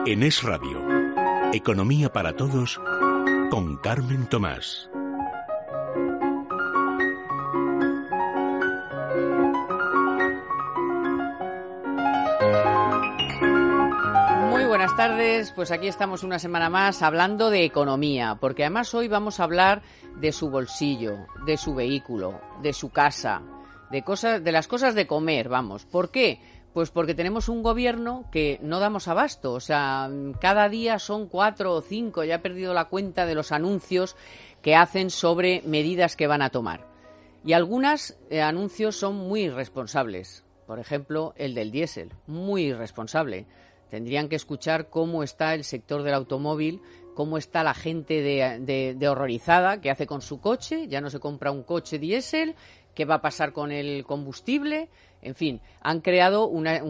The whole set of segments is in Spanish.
En Es Radio, Economía para Todos, con Carmen Tomás. Muy buenas tardes, pues aquí estamos una semana más hablando de economía, porque además hoy vamos a hablar de su bolsillo, de su vehículo, de su casa, de las cosas de comer, vamos. ¿Por qué? Pues porque tenemos un gobierno que no damos abasto, o sea, cada día son 4 o 5, ya he perdido la cuenta de los anuncios que hacen sobre medidas que van a tomar. Y algunos anuncios son muy irresponsables, por ejemplo, el del diésel, muy irresponsable. Tendrían que escuchar cómo está el sector del automóvil, cómo está la gente de horrorizada, qué hace con su coche, ya no se compra un coche diésel, qué va a pasar con el combustible. En fin, han creado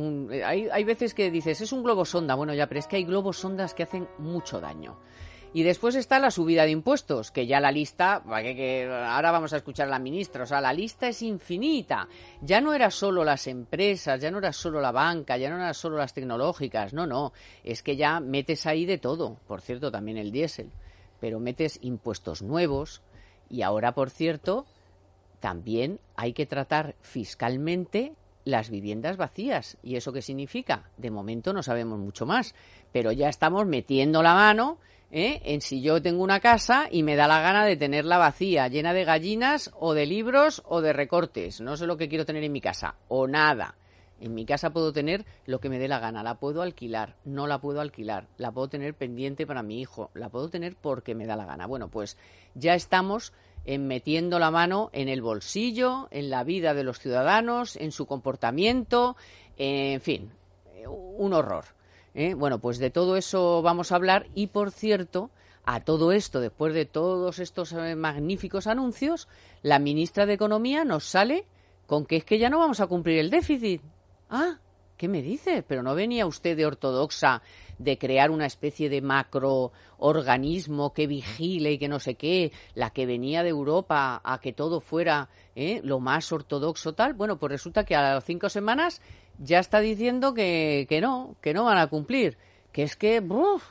hay veces que dices, es un globo sonda. Bueno, ya, pero es que hay globos sondas que hacen mucho daño. Y después está la subida de impuestos, que ya la lista, ahora vamos a escuchar a la ministra, o sea, la lista es infinita. Ya no era solo las empresas, ya no era solo la banca, ya no era solo las tecnológicas, no, es que ya metes ahí de todo. Por cierto, también el diésel, pero metes impuestos nuevos y ahora, por cierto, también hay que tratar fiscalmente las viviendas vacías. ¿Y eso qué significa? De momento no sabemos mucho más, pero ya estamos metiendo la mano en si yo tengo una casa y me da la gana de tenerla vacía, llena de gallinas o de libros o de recortes. No sé lo que quiero tener en mi casa, o nada. En mi casa puedo tener lo que me dé la gana, la puedo alquilar, no la puedo alquilar, la puedo tener pendiente para mi hijo, la puedo tener porque me da la gana. Bueno, pues ya estamos metiendo la mano en el bolsillo, en la vida de los ciudadanos, en su comportamiento, en fin, un horror. Bueno, pues de todo eso vamos a hablar y, por cierto, a todo esto, después de todos estos magníficos anuncios, la ministra de Economía nos sale con que es que ya no vamos a cumplir el déficit. Ah, ¿qué me dice? Pero ¿no venía usted de ortodoxa de crear una especie de macroorganismo que vigile y que no sé qué, la que venía de Europa a que todo fuera lo más ortodoxo tal? Bueno, pues resulta que a las 5 semanas ya está diciendo que no van a cumplir, que es que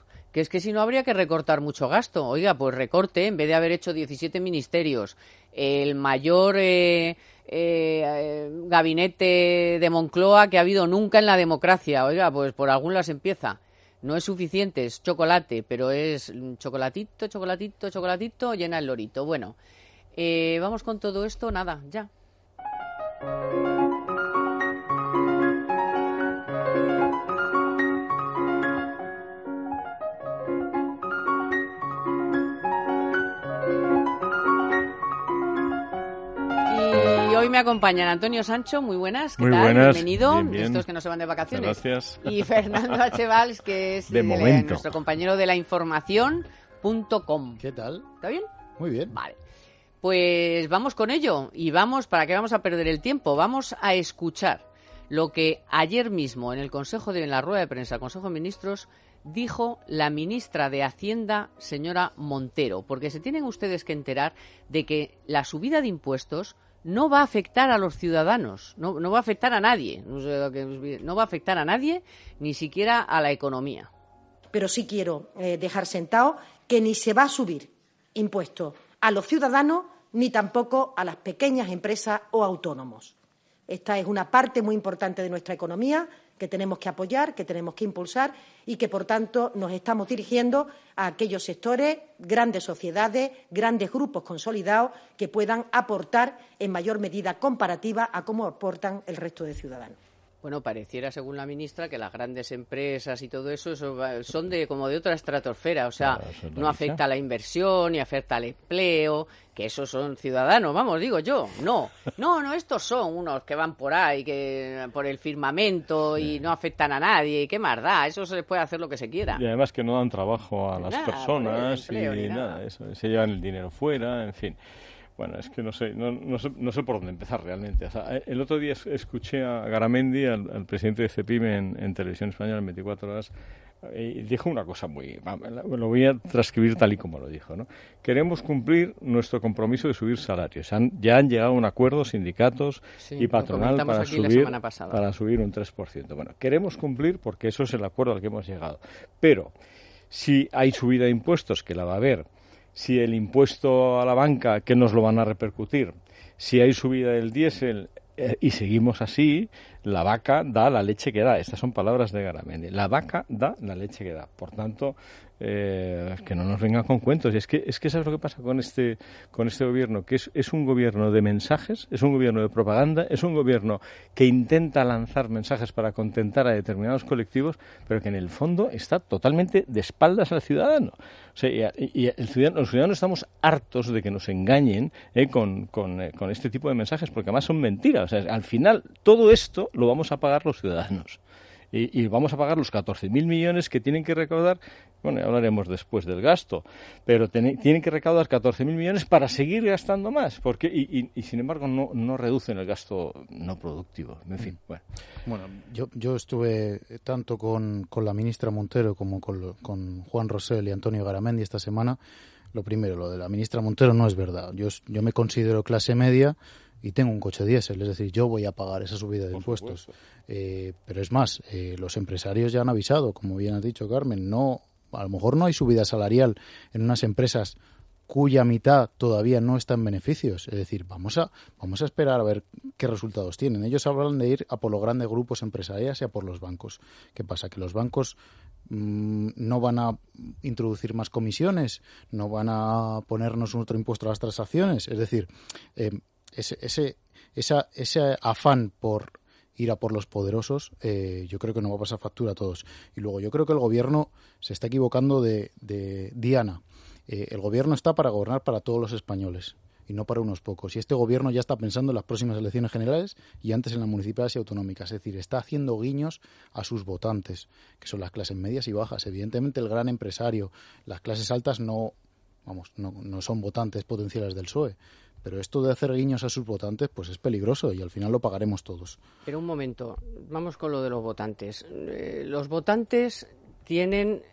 si no habría que recortar mucho gasto. Oiga, pues recorte, en vez de haber hecho 17 ministerios, el mayor gabinete de Moncloa que ha habido nunca en la democracia. Oiga, pues por algún lado se empieza. No es suficiente, es chocolate, pero es chocolatito, llena el lorito. Bueno, vamos con todo esto, nada, ya. Y hoy me acompañan Antonio Sancho, muy buenas, ¿qué muy tal? Buenas, Bienvenido, bien. Estos que no se van de vacaciones. Muchas gracias. Y Fernando H. Valls, que es nuestro compañero de lainformación.com. ¿Qué tal? ¿Está bien? Muy bien. Vale. Pues vamos con ello y ¿para qué vamos a perder el tiempo? Vamos a escuchar lo que ayer mismo en la rueda de prensa del Consejo de Ministros dijo la ministra de Hacienda, señora Montero, porque se tienen ustedes que enterar de que la subida de impuestos no va a afectar a los ciudadanos, no va a afectar a nadie, no va a afectar a nadie, ni siquiera a la economía. Pero sí quiero dejar sentado que ni se va a subir impuestos a los ciudadanos ni tampoco a las pequeñas empresas o autónomos. Esta es una parte muy importante de nuestra economía que tenemos que apoyar, que tenemos que impulsar y que, por tanto, nos estamos dirigiendo a aquellos sectores, grandes sociedades, grandes grupos consolidados que puedan aportar en mayor medida comparativa a cómo aportan el resto de ciudadanos. Bueno, pareciera, según la ministra, que las grandes empresas y todo eso son como de otra estratosfera, o sea, no afecta a la inversión ni afecta al empleo, que esos son ciudadanos, vamos, digo yo. No, estos son unos que van por ahí, que por el firmamento y no afectan a nadie, qué más da, eso se les puede hacer lo que se quiera. Y además que no dan trabajo a las nada, personas empleo, y nada, eso, se llevan el dinero fuera, en fin. Bueno, es que no sé por dónde empezar realmente. O sea, el otro día escuché a Garamendi, al presidente de CEPIME en Televisión Española en 24 horas, y dijo una cosa lo voy a transcribir tal y como lo dijo, ¿no? Queremos cumplir nuestro compromiso de subir salarios. Ya han llegado a un acuerdo sindicatos y patronal para subir un 3%. Bueno, queremos cumplir porque eso es el acuerdo al que hemos llegado. Pero si hay subida de impuestos, que la va a haber, si el impuesto a la banca, que nos lo van a repercutir, si hay subida del diésel, y seguimos así, la vaca da la leche que da. Estas son palabras de Garamendi. La vaca da la leche que da. Por tanto, que no nos vengan con cuentos. Y es que ¿sabes lo que pasa con este gobierno? Que es un gobierno de mensajes, es un gobierno de propaganda, es un gobierno que intenta lanzar mensajes para contentar a determinados colectivos, pero que en el fondo está totalmente de espaldas al ciudadano. O sea, los ciudadanos estamos hartos de que nos engañen con este tipo de mensajes, porque además son mentiras. O sea, al final, todo esto lo vamos a pagar los ciudadanos. Y vamos a pagar los 14.000 millones que tienen que recaudar. Bueno, ya hablaremos después del gasto, pero tienen que recaudar 14.000 millones para seguir gastando más, porque y sin embargo no reducen el gasto no productivo. En fin, bueno, yo estuve tanto con la ministra Montero como con Juan Rosell y Antonio Garamendi esta semana. Lo primero, lo de la ministra Montero no es verdad. Yo me considero clase media y tengo un coche diésel, es decir, yo voy a pagar esa subida de impuestos. Pero es más, los empresarios ya han avisado, como bien ha dicho Carmen, a lo mejor no hay subida salarial en unas empresas cuya mitad todavía no está en beneficios. Es decir, vamos a esperar a ver qué resultados tienen. Ellos hablan de ir a por los grandes grupos empresariales y a por los bancos. ¿Qué pasa? Que los bancos no van a introducir más comisiones, no van a ponernos otro impuesto a las transacciones. Es decir, ese afán por ir a por los poderosos, yo creo que nos va a pasar factura a todos. Y luego yo creo que el gobierno se está equivocando de diana. El gobierno está para gobernar para todos los españoles y no para unos pocos. Y este gobierno ya está pensando en las próximas elecciones generales y antes en las municipales y autonómicas. Es decir, está haciendo guiños a sus votantes, que son las clases medias y bajas. Evidentemente el gran empresario, las clases altas no son votantes potenciales del PSOE. Pero esto de hacer guiños a sus votantes pues es peligroso y al final lo pagaremos todos. Pero un momento, vamos con lo de los votantes. Los votantes tienen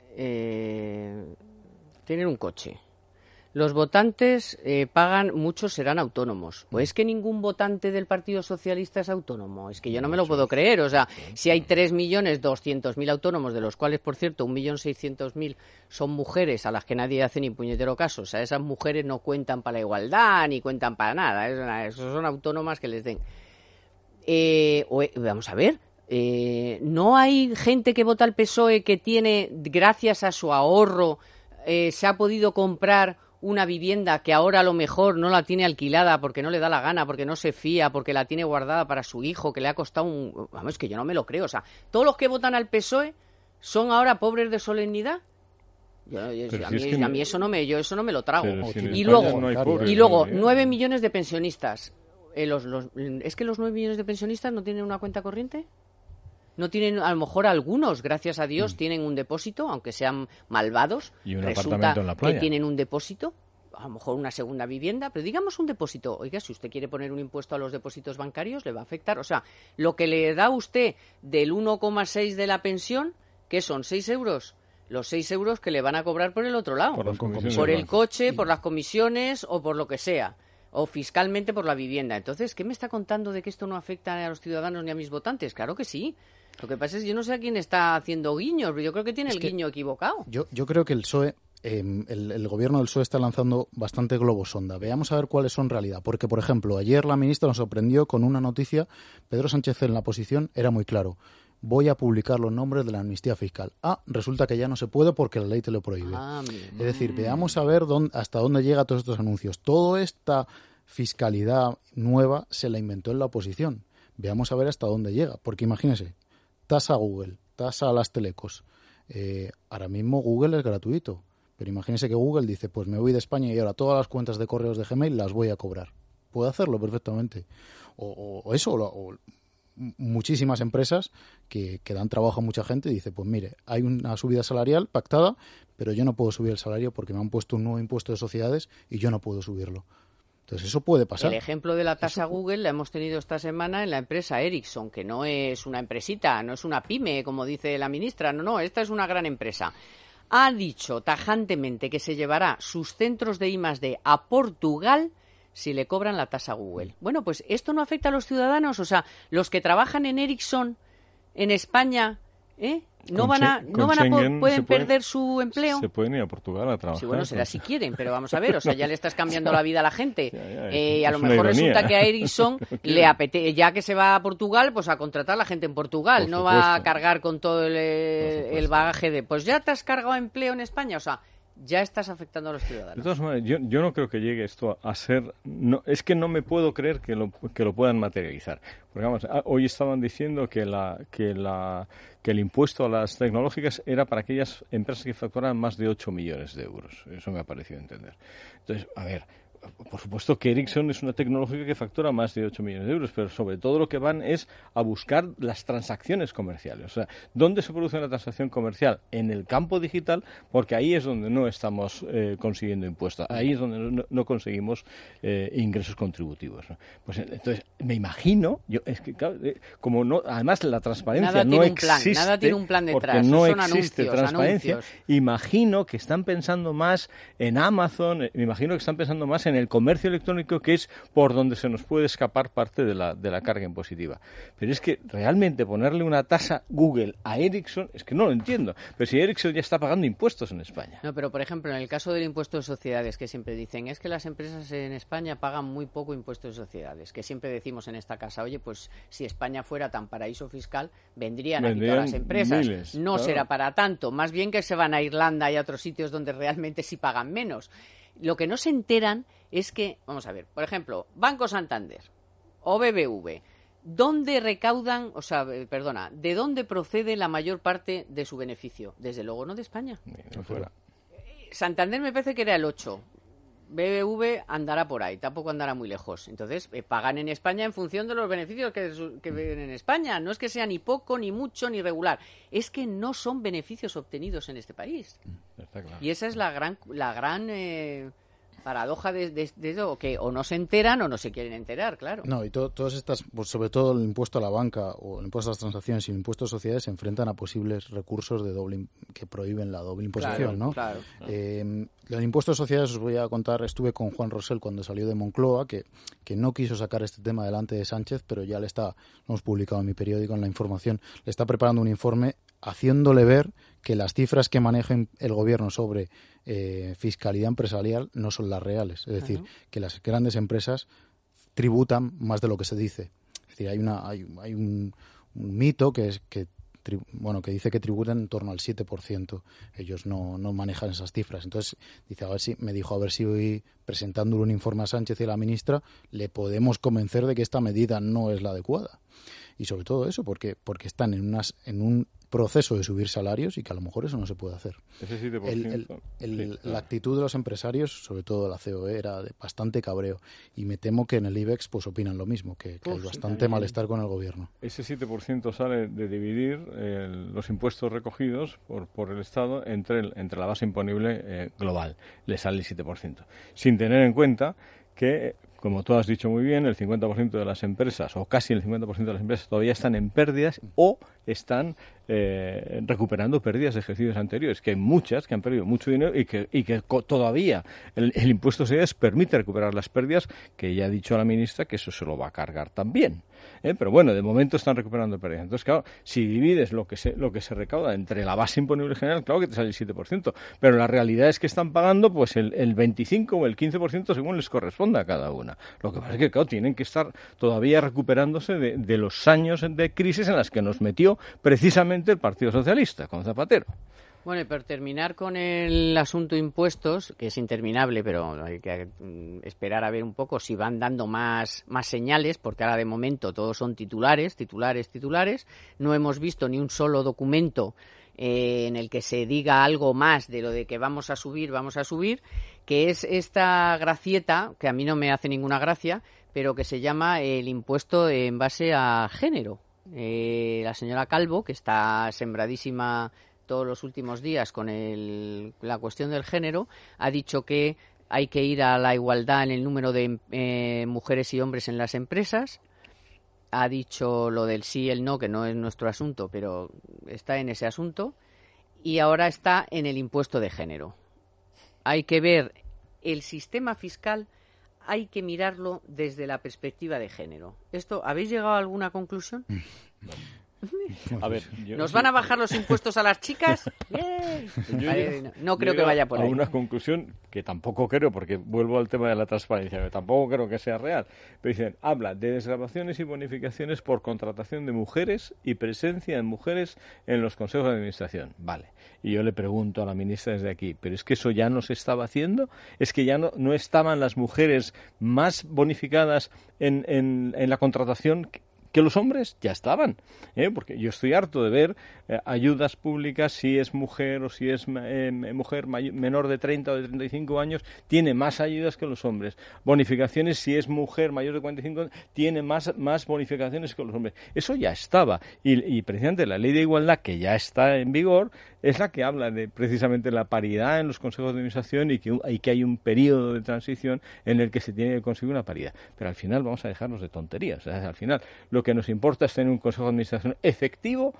un coche. Los votantes pagan, muchos serán autónomos. Pues es que ningún votante del Partido Socialista es autónomo. Es que yo no me lo puedo creer. O sea, si hay 3.200.000 autónomos, de los cuales, por cierto, 1.600.000 son mujeres a las que nadie hace ni puñetero caso. O sea, esas mujeres no cuentan para la igualdad ni cuentan para nada. Esos son autónomas que les den. Vamos a ver. ¿No hay gente que vota al PSOE que tiene, gracias a su ahorro, se ha podido comprar una vivienda que ahora a lo mejor no la tiene alquilada porque no le da la gana, porque no se fía, porque la tiene guardada para su hijo, que le ha costado Vamos, es que yo no me lo creo. O sea, todos los que votan al PSOE son ahora pobres de solemnidad. A mí eso no me lo trago. Y luego 9 millones de pensionistas. ¿Es que los 9 millones de pensionistas no tienen una cuenta corriente? No tienen, a lo mejor algunos, gracias a Dios, tienen un depósito, aunque sean malvados. Y un apartamento en la playa. Que tienen un depósito, a lo mejor una segunda vivienda, pero digamos un depósito. Oiga, si usted quiere poner un impuesto a los depósitos bancarios, le va a afectar. O sea, lo que le da a usted del 1,6 de la pensión, ¿qué son? ¿6 euros? Los 6 euros que le van a cobrar por el otro lado. Por el coche, por las comisiones o por lo que sea. O fiscalmente por la vivienda. Entonces, ¿qué me está contando de que esto no afecta a los ciudadanos ni a mis votantes? Claro que sí. Lo que pasa es que yo no sé a quién está haciendo guiños, pero yo creo que tiene el guiño equivocado. Yo creo que el PSOE, el gobierno del PSOE está lanzando bastante globos sonda. Veamos a ver cuáles son en realidad. Porque, por ejemplo, ayer la ministra nos sorprendió con una noticia. Pedro Sánchez en la posición era muy claro. Voy a publicar los nombres de la amnistía fiscal. Resulta que ya no se puede porque la ley te lo prohíbe. Es decir, veamos a ver hasta dónde llega todos estos anuncios. Toda esta fiscalidad nueva se la inventó en la oposición. Veamos a ver hasta dónde llega. Porque imagínese, tasa a Google, tasa a las telecos. Ahora mismo Google es gratuito, pero imagínese que Google dice, pues me voy de España y ahora todas las cuentas de correos de Gmail las voy a cobrar. Puede hacerlo perfectamente. O muchísimas empresas que dan trabajo a mucha gente y dice, pues mire, hay una subida salarial pactada, pero yo no puedo subir el salario porque me han puesto un nuevo impuesto de sociedades y yo no puedo subirlo. Entonces eso puede pasar. El ejemplo de la tasa Google la hemos tenido esta semana en la empresa Ericsson, que no es una empresita, no es una pyme, como dice la ministra, no, esta es una gran empresa. Ha dicho tajantemente que se llevará sus centros de I+D a Portugal si le cobran la tasa Google. Bueno, pues esto no afecta a los ciudadanos, o sea, los que trabajan en Ericsson, en España, pueden perder su empleo. Se pueden ir a Portugal a trabajar. Sí, bueno, será si quieren, pero vamos a ver, o sea, ya le estás cambiando la vida a la gente. A lo una mejor ironía. resulta que a Ericsson le apetece, ya que se va a Portugal, pues a contratar a la gente en Portugal. Por No supuesto. va a cargar con todo el bagaje de, pues ya te has cargado empleo en España, o sea, ya estás afectando a los De ciudadanos. todas maneras, yo no creo que llegue esto a ser... No, es que no me puedo creer que lo puedan materializar. Porque vamos, hoy estaban diciendo que el impuesto a las tecnológicas era para aquellas empresas que facturan más de 8 millones de euros. Eso me ha parecido entender. Entonces, a ver, por supuesto que Ericsson es una tecnológica que factura más de 8 millones de euros, pero sobre todo lo que van es a buscar las transacciones comerciales. O sea, ¿dónde se produce una transacción comercial? En el campo digital, porque ahí es donde no estamos consiguiendo impuestos. Ahí es donde no conseguimos ingresos contributivos, ¿no? Pues entonces, me imagino, es que claro, como no, además la transparencia no existe, nada tiene un plan detrás, porque no son existe transparencia. anuncios. Imagino que están pensando más en Amazon, me imagino que están pensando más en el comercio electrónico, que es por donde se nos puede escapar parte de la carga impositiva. Pero es que realmente ponerle una tasa Google a Ericsson, es que no lo entiendo. Pero si Ericsson ya está pagando impuestos en España. No, pero por ejemplo, en el caso del impuesto de sociedades, que siempre dicen, es que las empresas en España pagan muy poco impuesto de sociedades, que siempre decimos en esta casa, oye, pues si España fuera tan paraíso fiscal, vendrían aquí todas las empresas. Miles, no claro. será para tanto, más bien que se van a Irlanda y a otros sitios donde realmente sí pagan menos. Lo que no se enteran es que, vamos a ver, por ejemplo, Banco Santander o BBV, ¿dónde recaudan, de dónde procede la mayor parte de su beneficio? Desde luego no de España. No fuera. Santander me parece que era el 8. BBV andará por ahí, tampoco andará muy lejos. Entonces, pagan en España en función de los beneficios que ven en España. No es que sea ni poco, ni mucho, ni regular. Es que no son beneficios obtenidos en este país. Está claro. Y esa es la gran paradoja de eso, que o no se enteran o no se quieren enterar, claro. No, y todas estas, pues sobre todo el impuesto a la banca o el impuesto a las transacciones y el impuesto a sociedades se enfrentan a posibles recursos de que prohíben la doble imposición, Claro, ¿no? claro. El impuesto a sociedades, os voy a contar, estuve con Juan Rosell cuando salió de Moncloa, que no quiso sacar este tema delante de Sánchez, pero ya lo hemos publicado en mi periódico, en La Información, le está preparando un informe haciéndole ver que las cifras que manejen el gobierno sobre fiscalidad empresarial no son las reales. Es decir, que las grandes empresas tributan más de lo que se dice. Es decir, hay un mito que dice que tributan en torno al 7%. Ellos no manejan esas cifras. Entonces, me dijo a ver si hoy, presentándole un informe a Sánchez y a la ministra, le podemos convencer de que esta medida no es la adecuada. Y sobre todo eso, porque están en un proceso de subir salarios y que a lo mejor eso no se puede hacer. Ese 7%. La actitud de los empresarios, sobre todo de la COE, era de bastante cabreo. Y me temo que en el IBEX pues opinan lo mismo, que hay bastante malestar con el gobierno. Ese 7% sale de dividir los impuestos recogidos por el Estado entre la base imponible global. Le sale el 7%. Sin tener en cuenta que, como tú has dicho muy bien, el 50% de las empresas, o casi el 50% de las empresas, todavía están en pérdidas o están recuperando pérdidas de ejercicios anteriores, que hay muchas que han perdido mucho dinero y que todavía el impuesto de sociedades permite recuperar las pérdidas, que ya ha dicho la ministra que eso se lo va a cargar también. Pero bueno, de momento están recuperando pérdidas. Entonces, claro, si divides lo que se recauda entre la base imponible general, claro que te sale el 7%, pero la realidad es que están pagando pues el 25 o el 15% según les corresponda a cada una. Lo que pasa es que, claro, tienen que estar todavía recuperándose de los años de crisis en las que nos metió precisamente el Partido Socialista, con Zapatero. Bueno, y por terminar con el asunto impuestos, que es interminable, pero hay que esperar a ver un poco si van dando más señales, porque ahora de momento todos son titulares. No hemos visto ni un solo documento en el que se diga algo más de lo de que vamos a subir, que es esta gracieta, que a mí no me hace ninguna gracia, pero que se llama el impuesto en base a género. La señora Calvo, que está sembradísima todos los últimos días con la cuestión del género, ha dicho que hay que ir a la igualdad en el número de mujeres y hombres en las empresas. Ha dicho lo del sí y el no, que no es nuestro asunto, pero está en ese asunto. Y ahora está en el impuesto de género. Hay que ver el sistema fiscal, hay que mirarlo desde la perspectiva de género. ¿Habéis llegado a alguna conclusión? A ver, ¿Nos van a bajar los impuestos a las chicas? No creo que vaya por ahí. A una conclusión que tampoco creo, porque vuelvo al tema de la transparencia, que tampoco creo que sea real. Pero dicen, habla de desgravaciones y bonificaciones por contratación de mujeres y presencia de mujeres en los consejos de administración. Vale. Y yo le pregunto a la ministra desde aquí, ¿pero es que eso ya no se estaba haciendo? ¿Es que ya no estaban las mujeres más bonificadas en la contratación que los hombres? Ya estaban, porque yo estoy harto de ver ayudas públicas, si es mujer o si es mujer menor de 30 o de 35 años, tiene más ayudas que los hombres. Bonificaciones, si es mujer mayor de 45 años, tiene más bonificaciones que los hombres. Eso ya estaba. Y precisamente la ley de igualdad, que ya está en vigor, es la que habla de precisamente la paridad en los consejos de administración y que hay un periodo de transición en el que se tiene que conseguir una paridad. Pero al final vamos a dejarnos de tonterías. O sea, al final lo que nos importa es tener un consejo de administración efectivo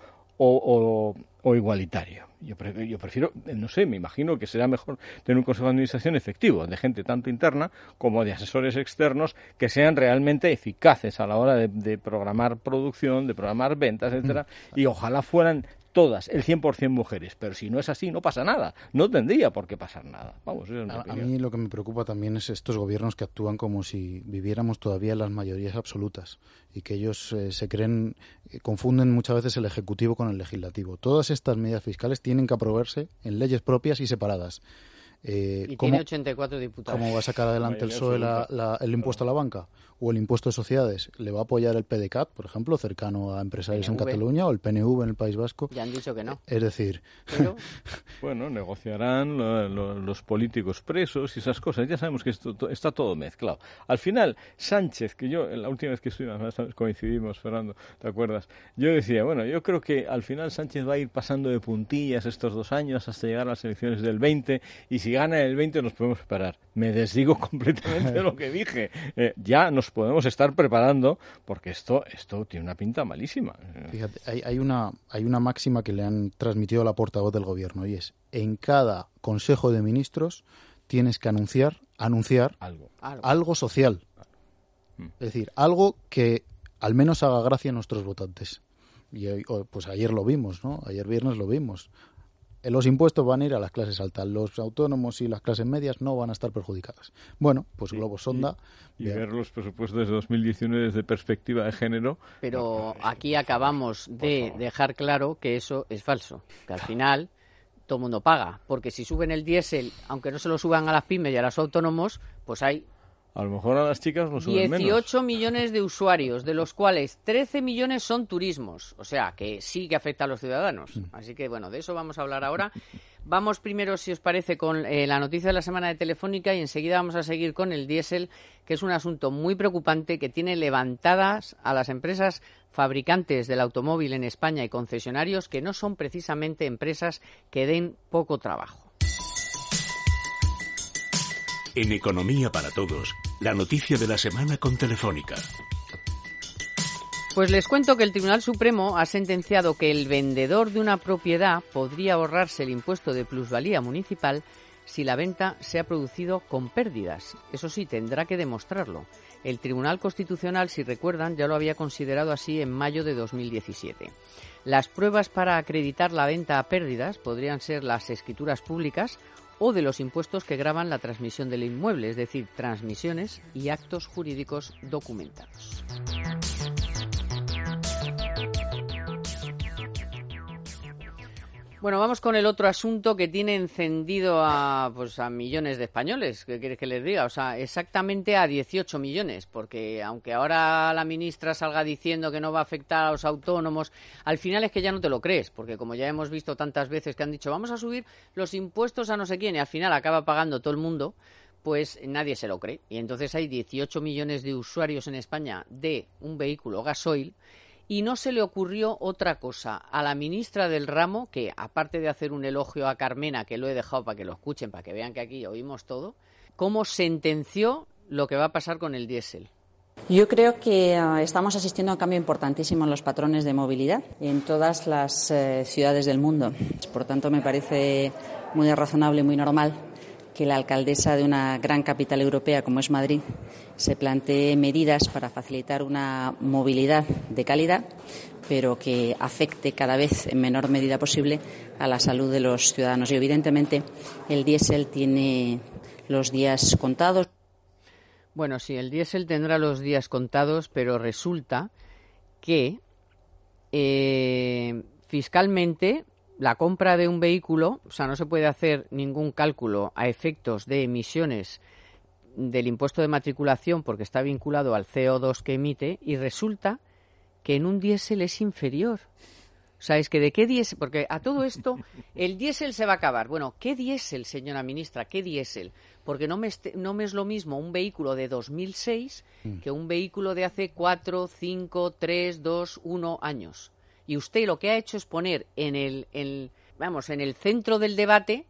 o igualitario. Yo prefiero, no sé, me imagino que será mejor tener un consejo de administración efectivo, de gente tanto interna como de asesores externos que sean realmente eficaces a la hora de programar producción, de programar ventas, etcétera, y ojalá fueran todas, el 100% mujeres, pero si no es así, no pasa nada, no tendría por qué pasar nada. Vamos, eso es mi opinión. A mí lo que me preocupa también es estos gobiernos que actúan como si viviéramos todavía en las mayorías absolutas y que ellos confunden muchas veces el Ejecutivo con el Legislativo. Todas estas medidas fiscales tienen que aprobarse en leyes propias y separadas. Y tiene 84 diputados. ¿Cómo va a sacar adelante el PSOE el impuesto a la banca o el impuesto de sociedades? ¿Le va a apoyar el PDeCAT, por ejemplo, cercano a empresarios en Cataluña, o el PNV en el País Vasco? Ya han dicho que no. Es decir... Pero... Bueno, negociarán los políticos presos y esas cosas. Ya sabemos que está todo mezclado. Al final, Sánchez, que yo, la última vez que estuvimos, coincidimos, Fernando, ¿te acuerdas? Yo decía, bueno, yo creo que al final Sánchez va a ir pasando de puntillas estos 2 años hasta llegar a las elecciones del 20, y si gana el 20 nos podemos preparar. Me desdigo completamente de lo que dije. Ya nos podemos estar preparando, porque esto tiene una pinta malísima. Fíjate, hay una máxima que le han transmitido a la portavoz del gobierno, y es: en cada Consejo de Ministros tienes que anunciar algo social. Es decir, algo que al menos haga gracia a nuestros votantes. Y pues ayer lo vimos, ¿no? Ayer viernes lo vimos. Los impuestos van a ir a las clases altas, los autónomos y las clases medias no van a estar perjudicadas. Bueno, pues globo sonda. Y ver los presupuestos de 2019 desde perspectiva de género. Pero aquí acabamos de dejar claro que eso es falso, que al final todo el mundo paga, porque si suben el diésel, aunque no se lo suban a las pymes y a los autónomos, pues hay... A lo mejor a las chicas lo suben 18 menos. millones de usuarios, de los cuales 13 millones son turismos. O sea, que sí que afecta a los ciudadanos. Así que, bueno, de eso vamos a hablar ahora. Vamos primero, si os parece, con la noticia de la semana de Telefónica, y enseguida vamos a seguir con el diésel, que es un asunto muy preocupante que tiene levantadas a las empresas fabricantes del automóvil en España y concesionarios, que no son precisamente empresas que den poco trabajo. En Economía para Todos, la noticia de la semana con Telefónica. Pues les cuento que el Tribunal Supremo ha sentenciado que el vendedor de una propiedad podría ahorrarse el impuesto de plusvalía municipal si la venta se ha producido con pérdidas. Eso sí, tendrá que demostrarlo. El Tribunal Constitucional, si recuerdan, ya lo había considerado así en mayo de 2017. Las pruebas para acreditar la venta a pérdidas podrían ser las escrituras públicas o de los impuestos que gravan la transmisión del inmueble, es decir, transmisiones y actos jurídicos documentados. Bueno, vamos con el otro asunto que tiene encendido a millones de españoles. ¿Qué quieres que les diga? O sea, exactamente a 18 millones, porque aunque ahora la ministra salga diciendo que no va a afectar a los autónomos, al final es que ya no te lo crees, porque como ya hemos visto tantas veces que han dicho vamos a subir los impuestos a no sé quién y al final acaba pagando todo el mundo, pues nadie se lo cree. Y entonces hay 18 millones de usuarios en España de un vehículo gasoil. Y no se le ocurrió otra cosa a la ministra del ramo, que aparte de hacer un elogio a Carmena, que lo he dejado para que lo escuchen, para que vean que aquí oímos todo, cómo sentenció lo que va a pasar con el diésel. Yo creo que estamos asistiendo a un cambio importantísimo en los patrones de movilidad en todas las ciudades del mundo. Por tanto, me parece muy razonable y muy normal que la alcaldesa de una gran capital europea como es Madrid se plantee medidas para facilitar una movilidad de calidad, pero que afecte cada vez en menor medida posible a la salud de los ciudadanos. Y evidentemente el diésel tiene los días contados. Bueno, sí, el diésel tendrá los días contados, pero resulta que fiscalmente la compra de un vehículo, o sea, no se puede hacer ningún cálculo a efectos de emisiones del impuesto de matriculación porque está vinculado al CO2 que emite, y resulta que en un diésel es inferior. O sea, es que ¿de qué diésel? Porque a todo esto el diésel se va a acabar. Bueno, ¿qué diésel, señora ministra? ¿Qué diésel? Porque no me es lo mismo un vehículo de 2006 que un vehículo de hace 4, 5, 3, 2, 1 años. Y usted lo que ha hecho es poner en el centro del debate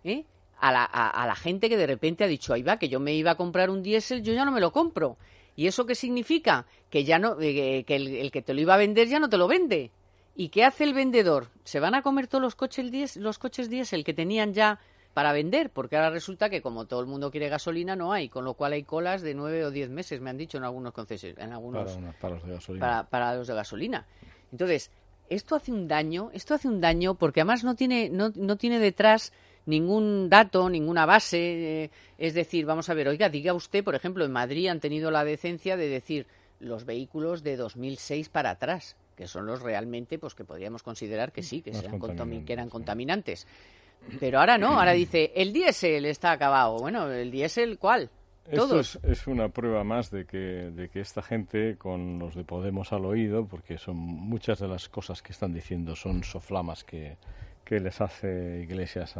a la gente que de repente ha dicho, ahí va, que yo me iba a comprar un diésel, yo ya no me lo compro. ¿Y eso qué significa? Que ya no, que el que te lo iba a vender ya no te lo vende. ¿Y qué hace el vendedor? ¿Se van a comer todos los coches diésel que tenían ya para vender? Porque ahora resulta que como todo el mundo quiere gasolina, no hay, con lo cual hay colas de 9 o 10 meses, me han dicho en algunos concesionarios, para los de gasolina. Para los de gasolina. Entonces, esto hace un daño porque además no tiene detrás ningún dato, ninguna base. Es decir, vamos a ver, oiga, diga usted, por ejemplo, en Madrid han tenido la decencia de decir los vehículos de 2006 para atrás, que son los realmente, pues que podríamos considerar que sí, que eran contaminantes. Pero ahora no, ahora dice, el diésel está acabado. Bueno, ¿el diésel cuál? Todos. Esto es una prueba más de que esta gente, con los de Podemos al oído, porque son muchas de las cosas que están diciendo son soflamas que le hace Iglesias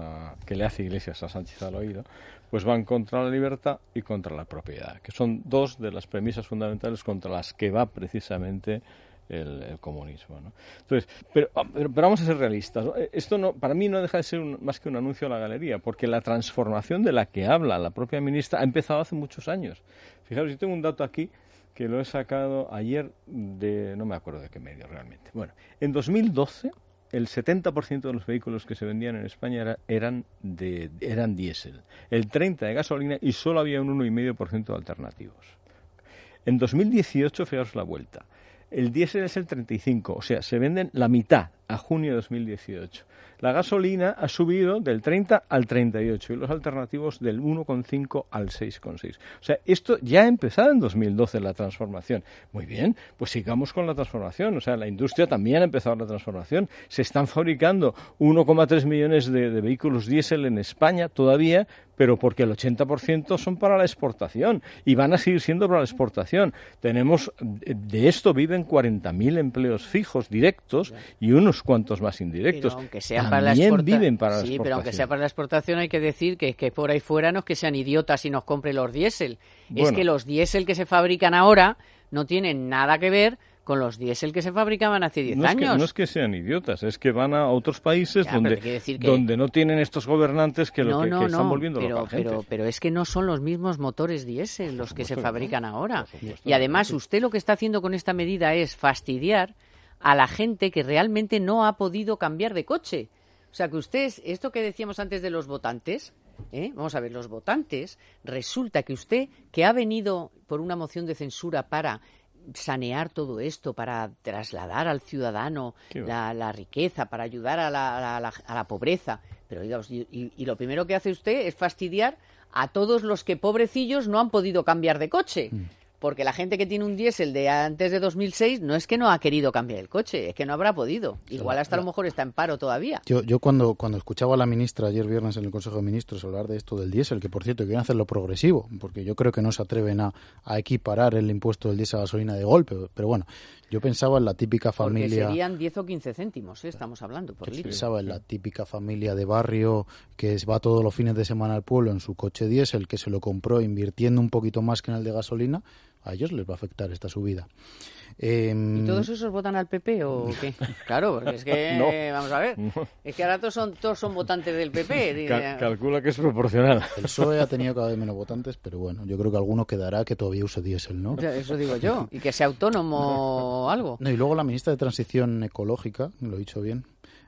a Sánchez al oído, pues van contra la libertad y contra la propiedad, que son dos de las premisas fundamentales contra las que va precisamente el comunismo, ¿no? Entonces, pero vamos a ser realistas, ¿no? Esto no, para mí no deja de ser más que un anuncio a la galería, porque la transformación de la que habla la propia ministra ha empezado hace muchos años. Fijaros, yo tengo un dato aquí que lo he sacado ayer de, no me acuerdo de qué medio realmente. Bueno, en 2012 el 70% de los vehículos que se vendían en España eran diésel, el 30% de gasolina, y solo había un 1,5% de alternativos. En 2018, fijaros la vuelta, el diésel es el 35%, o sea, se venden la mitad a junio de 2018. La gasolina ha subido del 30 al 38 y los alternativos del 1,5 al 6,6. O sea, esto ya ha empezado en 2012 la transformación. Muy bien, pues sigamos con la transformación. O sea, la industria también ha empezado la transformación. Se están fabricando 1,3 millones de vehículos diésel en España todavía, pero porque el 80% son para la exportación y van a seguir siendo para la exportación. De esto viven 40.000 empleos fijos directos y unos cuantos más indirectos. Pero aunque sea viven para la exportación. Sí, pero aunque sea para la exportación hay que decir que por ahí fuera no es que sean idiotas y nos compren los diésel. Bueno, es que los diésel que se fabrican ahora no tienen nada que ver con los diésel que se fabricaban hace 10 años. No es que sean idiotas, es que van a otros países donde no tienen estos gobernantes que están volviendo loca la gente. Pero es que no son los mismos motores diésel los que se fabrican ahora. Y además usted lo que está haciendo con esta medida es fastidiar a la gente que realmente no ha podido cambiar de coche. O sea, que ustedes, esto que decíamos antes de los votantes, vamos a ver, los votantes, resulta que usted, que ha venido por una moción de censura para sanear todo esto, para trasladar al ciudadano la riqueza, para ayudar a la pobreza, pero digamos, y lo primero que hace usted es fastidiar a todos los que, pobrecillos, no han podido cambiar de coche. Porque la gente que tiene un diésel de antes de 2006 no es que no ha querido cambiar el coche, es que no habrá podido. Igual hasta a lo mejor está en paro todavía. Yo cuando escuchaba a la ministra ayer viernes en el Consejo de Ministros hablar de esto del diésel, que por cierto quieren hacerlo progresivo, porque yo creo que no se atreven a equiparar el impuesto del diésel a gasolina de golpe, pero bueno, yo pensaba en la típica familia... Porque serían 10 o 15 céntimos, estamos hablando, por litro. Pensaba en la típica familia de barrio que va todos los fines de semana al pueblo en su coche diésel, que se lo compró invirtiendo un poquito más que en el de gasolina. A ellos les va a afectar esta subida. ¿Y todos esos votan al PP o qué? Claro, porque es que, No. vamos a ver, es que ahora todos son votantes del PP. Calcula que es proporcional. El PSOE ha tenido cada vez menos votantes, pero bueno, yo creo que alguno quedará que todavía use diésel, ¿no? Eso digo yo, y que sea autónomo o algo. No, y luego la ministra de Transición Ecológica, lo he dicho bien,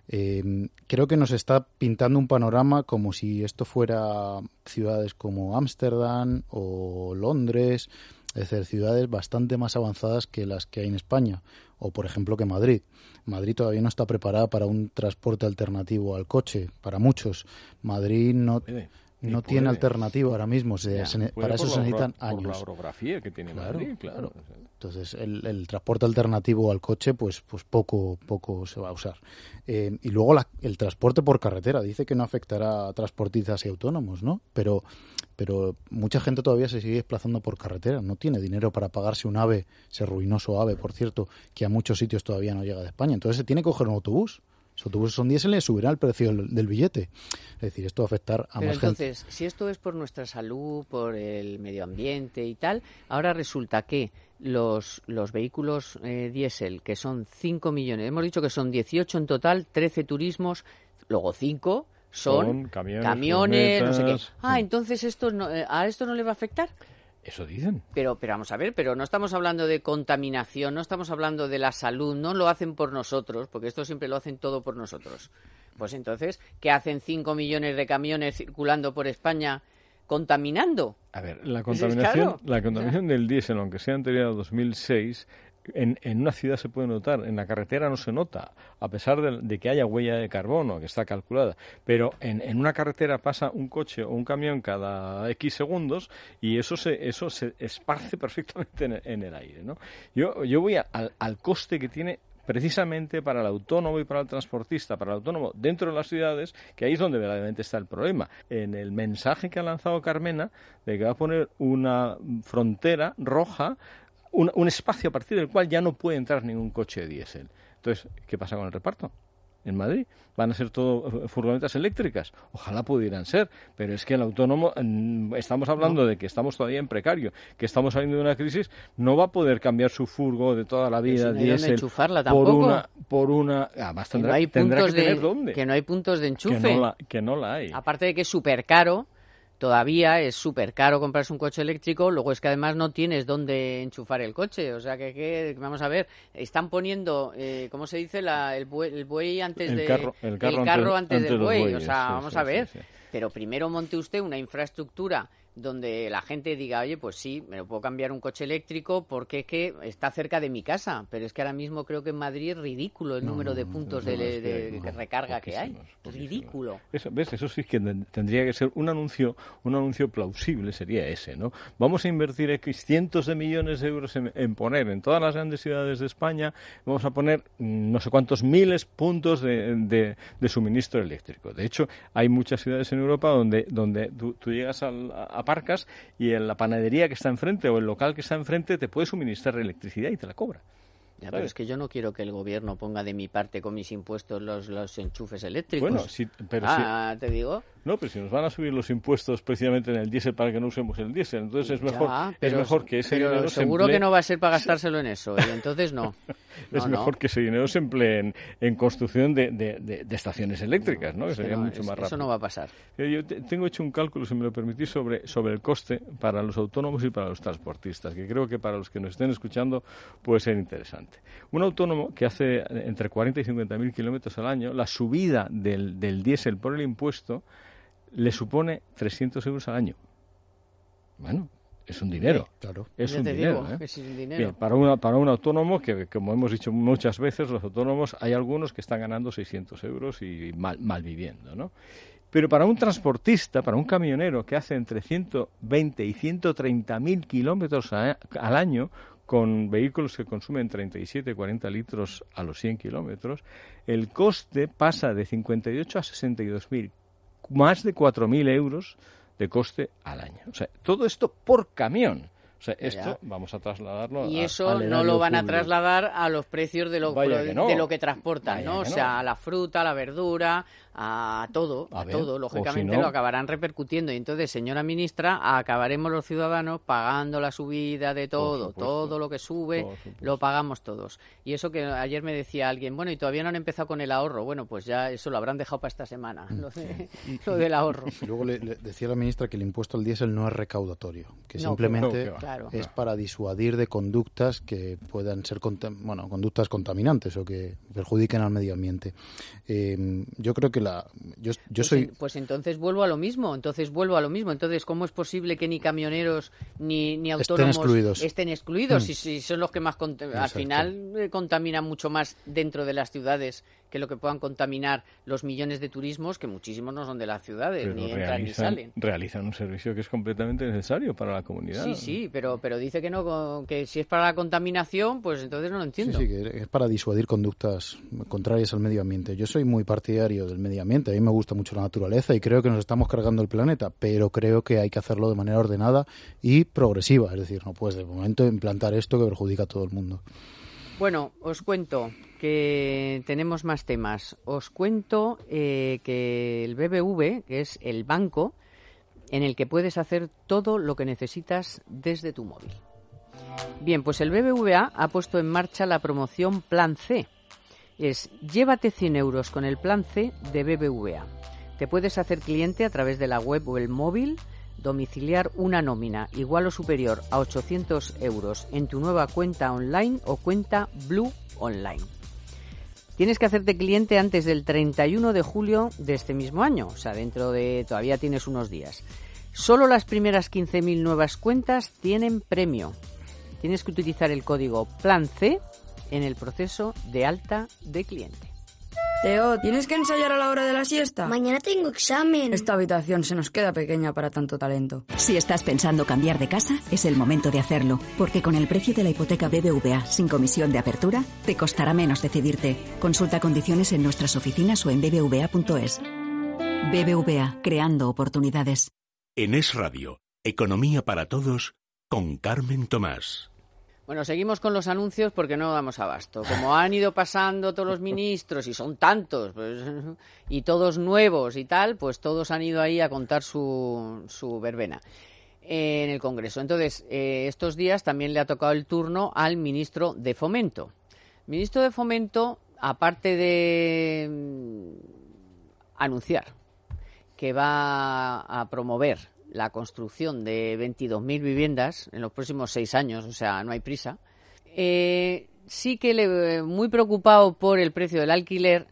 creo que nos está pintando un panorama como si esto fuera ciudades como Ámsterdam o Londres, es decir, ciudades bastante más avanzadas que las que hay en España, o por ejemplo que Madrid. Madrid todavía no está preparada para un transporte alternativo al coche, para muchos. Madrid no tiene alternativa ahora mismo, para eso se necesitan años. Por la orografía que tiene Madrid, claro. Entonces, el transporte alternativo al coche, pues poco se va a usar. Y luego el transporte por carretera. Dice que no afectará a transportistas y autónomos, ¿no? Pero mucha gente todavía se sigue desplazando por carretera. No tiene dinero para pagarse un AVE, ese ruinoso AVE, por cierto, que a muchos sitios todavía no llega de España. Entonces se tiene que coger un autobús. Los autobuses son diésel y subirá el precio del billete. Es decir, esto va a afectar a más gente. Entonces, si esto es por nuestra salud, por el medio ambiente y tal, ahora resulta que los vehículos diésel, que son 5 millones, hemos dicho que son 18 en total, 13 turismos, luego 5 son camiones, no sé qué. Entonces ¿a esto no le va a afectar? Eso dicen. Pero vamos a ver, pero no estamos hablando de contaminación, no estamos hablando de la salud, no lo hacen por nosotros, porque esto siempre lo hacen todo por nosotros. Pues entonces, ¿qué hacen 5 millones de camiones circulando por España contaminando? A ver, la contaminación del diésel, aunque sea anterior a 2006... En una ciudad se puede notar, en la carretera no se nota, a pesar de que haya huella de carbono, que está calculada. Pero en una carretera pasa un coche o un camión cada X segundos y eso se esparce perfectamente en el aire, ¿no? Yo voy al coste que tiene precisamente para el autónomo y para el transportista, para el autónomo dentro de las ciudades, que ahí es donde verdaderamente está el problema. En el mensaje que ha lanzado Carmena, de que va a poner una frontera roja, un espacio a partir del cual ya no puede entrar ningún coche de diésel. Entonces, ¿qué pasa con el reparto? En Madrid van a ser todo furgonetas eléctricas. Ojalá pudieran ser, pero es que el autónomo, estamos hablando de que estamos todavía en precario, que estamos saliendo de una crisis, no va a poder cambiar su furgo de toda la vida diésel por una además tendrá que tener dónde. Que no hay puntos de enchufe. Que no la hay. Aparte de que es súper caro. Todavía es súper caro comprarse un coche eléctrico, luego es que además no tienes dónde enchufar el coche, o sea que vamos a ver, están poniendo, ¿cómo se dice? El buey antes el carro antes del buey, o sea, vamos a ver, pero primero monte usted una infraestructura donde la gente diga, oye, pues sí, me lo puedo cambiar un coche eléctrico porque es que está cerca de mi casa, pero es que ahora mismo creo que en Madrid es ridículo el número de puntos de recarga que hay. Ridículo. Eso sí que tendría que ser un anuncio plausible, sería ese, ¿no? Vamos a invertir X cientos de millones de euros en poner en todas las grandes ciudades de España, vamos a poner no sé cuántos miles puntos de suministro eléctrico. De hecho, hay muchas ciudades en Europa donde tú llegas aparcas y en la panadería que está enfrente o el local que está enfrente te puede suministrar electricidad y te la cobra. Ya, pero es que yo no quiero que el gobierno ponga de mi parte con mis impuestos los enchufes eléctricos. Bueno, sí, pero te digo. No, pero si nos van a subir los impuestos precisamente en el diésel para que no usemos el diésel, entonces es mejor que ese dinero se emplee... seguro que no va a ser para gastárselo en eso, y entonces no. Mejor que ese dinero se emplee en construcción de estaciones eléctricas, ¿no? Que sería mucho más rápido. Eso no va a pasar. Yo tengo hecho un cálculo, si me lo permitís, sobre el coste para los autónomos y para los transportistas, que creo que para los que nos estén escuchando puede ser interesante. Un autónomo que hace entre 40 y 50.000 kilómetros al año, la subida del diésel por el impuesto le supone 300 euros al año. Bueno, es un dinero. Claro. Es un dinero. Es un dinero. Bien, para un autónomo, que como hemos dicho muchas veces, los autónomos, hay algunos que están ganando 600 euros y mal viviendo, ¿no? Pero para un transportista, para un camionero que hace entre 120 y 130.000 kilómetros al año, con vehículos que consumen 37, 40 litros a los 100 kilómetros, el coste pasa de 58 a 62.000, más de 4.000 euros de coste al año. O sea, todo esto por camión. O sea, esto vamos a trasladarlo y eso no lo van a trasladar a los precios de lo que transportan, Vaya ¿no? O sea, a la fruta, a la verdura, a todo, lógicamente si no, lo acabarán repercutiendo. Y entonces, señora ministra, acabaremos los ciudadanos pagando la subida de todo lo que sube, lo pagamos todos. Y eso que ayer me decía alguien, bueno, y todavía no han empezado con el ahorro. Bueno, pues ya eso lo habrán dejado para esta semana, lo del ahorro. Y luego le decía la ministra que el impuesto al diésel no es recaudatorio, que simplemente es para disuadir de conductas que puedan ser conductas contaminantes o que perjudiquen al medio ambiente. Yo creo que Pues entonces vuelvo a lo mismo. Entonces, ¿cómo es posible que ni camioneros ni autónomos estén excluidos? Si son los que más al final contaminan mucho más dentro de las ciudades que lo que puedan contaminar los millones de turismos, que muchísimos no son de las ciudades, pero ni entran ni salen. Realizan un servicio que es completamente necesario para la comunidad. Sí, pero dice que no, que si es para la contaminación, pues entonces no lo entiendo. Sí, que es para disuadir conductas contrarias al medio ambiente. Yo soy muy partidario del medio ambiente, a mí me gusta mucho la naturaleza y creo que nos estamos cargando el planeta, pero creo que hay que hacerlo de manera ordenada y progresiva, es decir, no puedes de momento implantar esto que perjudica a todo el mundo. Bueno, os cuento que tenemos más temas. Os cuento que el BBV, que es el banco en el que puedes hacer todo lo que necesitas desde tu móvil. Bien, pues el BBVA ha puesto en marcha la promoción Plan C. Es llévate 100 euros con el Plan C de BBVA. Te puedes hacer cliente a través de la web o el móvil, domiciliar una nómina igual o superior a 800 euros en tu nueva cuenta online o cuenta Blue Online. Tienes que hacerte cliente antes del 31 de julio de este mismo año, o sea, todavía tienes unos días. Solo las primeras 15.000 nuevas cuentas tienen premio. Tienes que utilizar el código Plan C en el proceso de alta de cliente. Teo, ¿tienes que ensayar a la hora de la siesta? Mañana tengo examen. Esta habitación se nos queda pequeña para tanto talento. Si estás pensando cambiar de casa, es el momento de hacerlo, porque con el precio de la hipoteca BBVA sin comisión de apertura, te costará menos decidirte. Consulta condiciones en nuestras oficinas o en bbva.es. BBVA, creando oportunidades. En Es Radio, Economía para Todos, con Carmen Tomás. Bueno, seguimos con los anuncios porque no damos abasto. Como han ido pasando todos los ministros, y son tantos, pues, y todos nuevos y tal, pues todos han ido ahí a contar su verbena en el Congreso. Entonces, estos días también le ha tocado el turno al ministro de Fomento. Ministro de Fomento, aparte de anunciar que va a promover la construcción de 22.000 viviendas en los próximos 6 años, o sea, no hay prisa. Sí que muy preocupado por el precio del alquiler,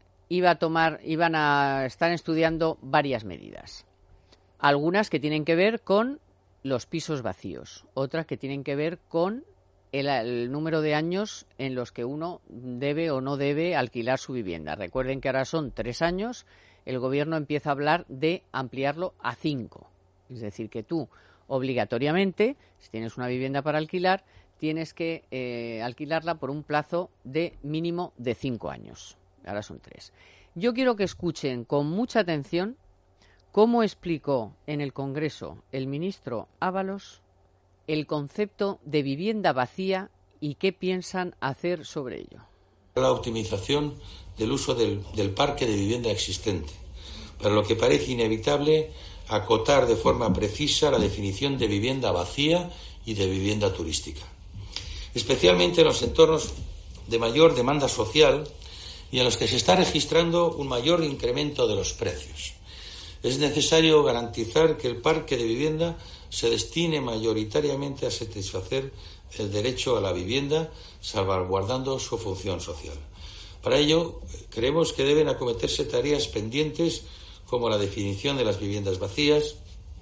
iban a estar estudiando varias medidas. Algunas que tienen que ver con los pisos vacíos, otras que tienen que ver con el número de años en los que uno debe o no debe alquilar su vivienda. Recuerden que ahora son 3 años, el Gobierno empieza a hablar de ampliarlo a 5. Es decir, que tú, obligatoriamente, si tienes una vivienda para alquilar, tienes que alquilarla por un plazo de mínimo de 5 años. Ahora son 3. Yo quiero que escuchen con mucha atención cómo explicó en el Congreso el ministro Ábalos el concepto de vivienda vacía y qué piensan hacer sobre ello. La optimización del uso del parque de vivienda existente, para lo que parece inevitable acotar de forma precisa la definición de vivienda vacía y de vivienda turística, especialmente en los entornos de mayor demanda social y en los que se está registrando un mayor incremento de los precios. Es necesario garantizar que el parque de vivienda se destine mayoritariamente a satisfacer el derecho a la vivienda, salvaguardando su función social. Para ello, creemos que deben acometerse tareas pendientes como la definición de las viviendas vacías,